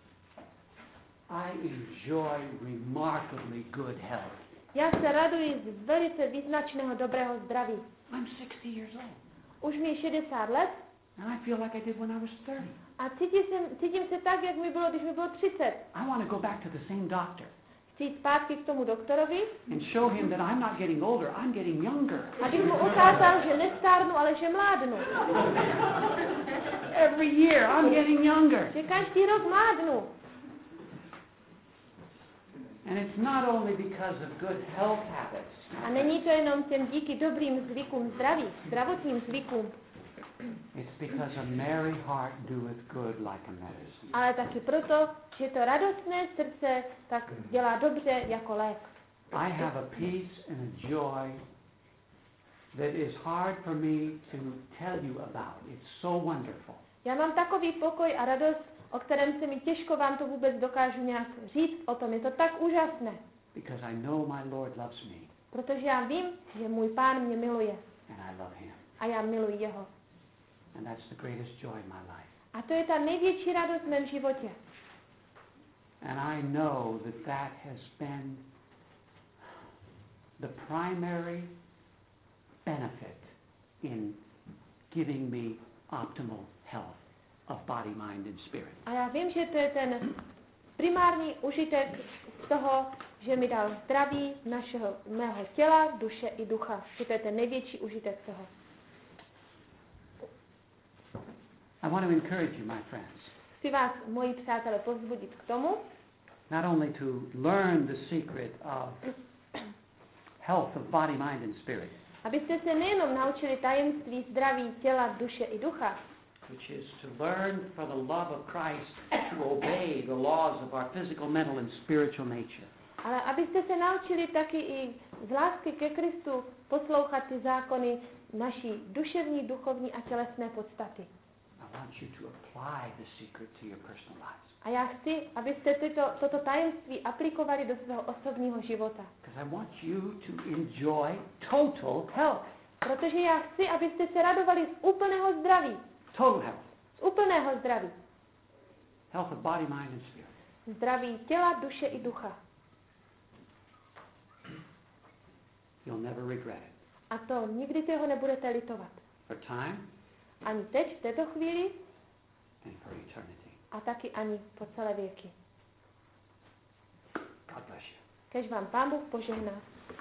I enjoy remarkably good health. Já se raduji z velice význačného dobrého zdraví. I'm 60 years old, Už mi je 60 let and I feel like I did when I was 30. a cítím se tak, jak mi bylo, když mi bylo 30. I want to go back to the same doctor Chci jít zpátky k tomu doktorovi, and show him that I'm not getting older, I'm getting younger. abych mu ukázal, že nestárnu, ale že mládnu. Every year I'm getting younger. Že každý rok mládnu. And it's not only because of good health habits. A není to jenom těm díky dobrým zvykům zdraví, zdravotním zvykům, It's because a merry heart doeth good like a medicine. ale taky proto, že to radostné srdce tak dělá dobře jako lék. I have a peace and a joy that is hard for me to tell you about. It's so wonderful. Já mám takový pokoj a radost, o kterém se mi těžko vám to vůbec dokážu nějak říct o tom. Je to tak úžasné, Because I know my Lord loves me protože já vím, že můj Pán mě miluje and I love him. a já miluji jeho. And that's the greatest joy in my life. A to je ta největší radost v mém životě. And I know that that has been the primary benefit in giving me optimal health of body, mind, and spirit. A já vím, že to je ten primární užitek z toho, že mi dal zdraví mého těla, duše i ducha. Že to je ten největší užitek toho. I want to encourage you, my friends, Chci vás, moji přátelé, povzbudit k tomu, not only to learn the secret of health of body, mind, and spirit, abyste se nejenom naučili tajemství zdraví těla, duše i ducha, which is to learn for the love of Christ to obey the laws of our physical, mental, and spiritual nature. Ale abyste se naučili taky i z lásky ke Kristu poslouchat ty zákony naší duševní, duchovní a tělesné podstaty. I want you to apply the secret to your personal lives. A já chci, abyste toto tajemství aplikovali do svého osobního života. Because I want you to enjoy total health. Protože já chci, abyste se radovali z úplného zdraví. Total health. Z úplného zdraví. Health of body, mind, and spirit. Zdraví těla, duše i ducha. You'll never regret it. A to nikdy toho nebudete litovat. For time Ani teď, v této chvíli, and for eternity. a taky ani po celé věky. God bless you. Kež vám Pán Bůh požehná.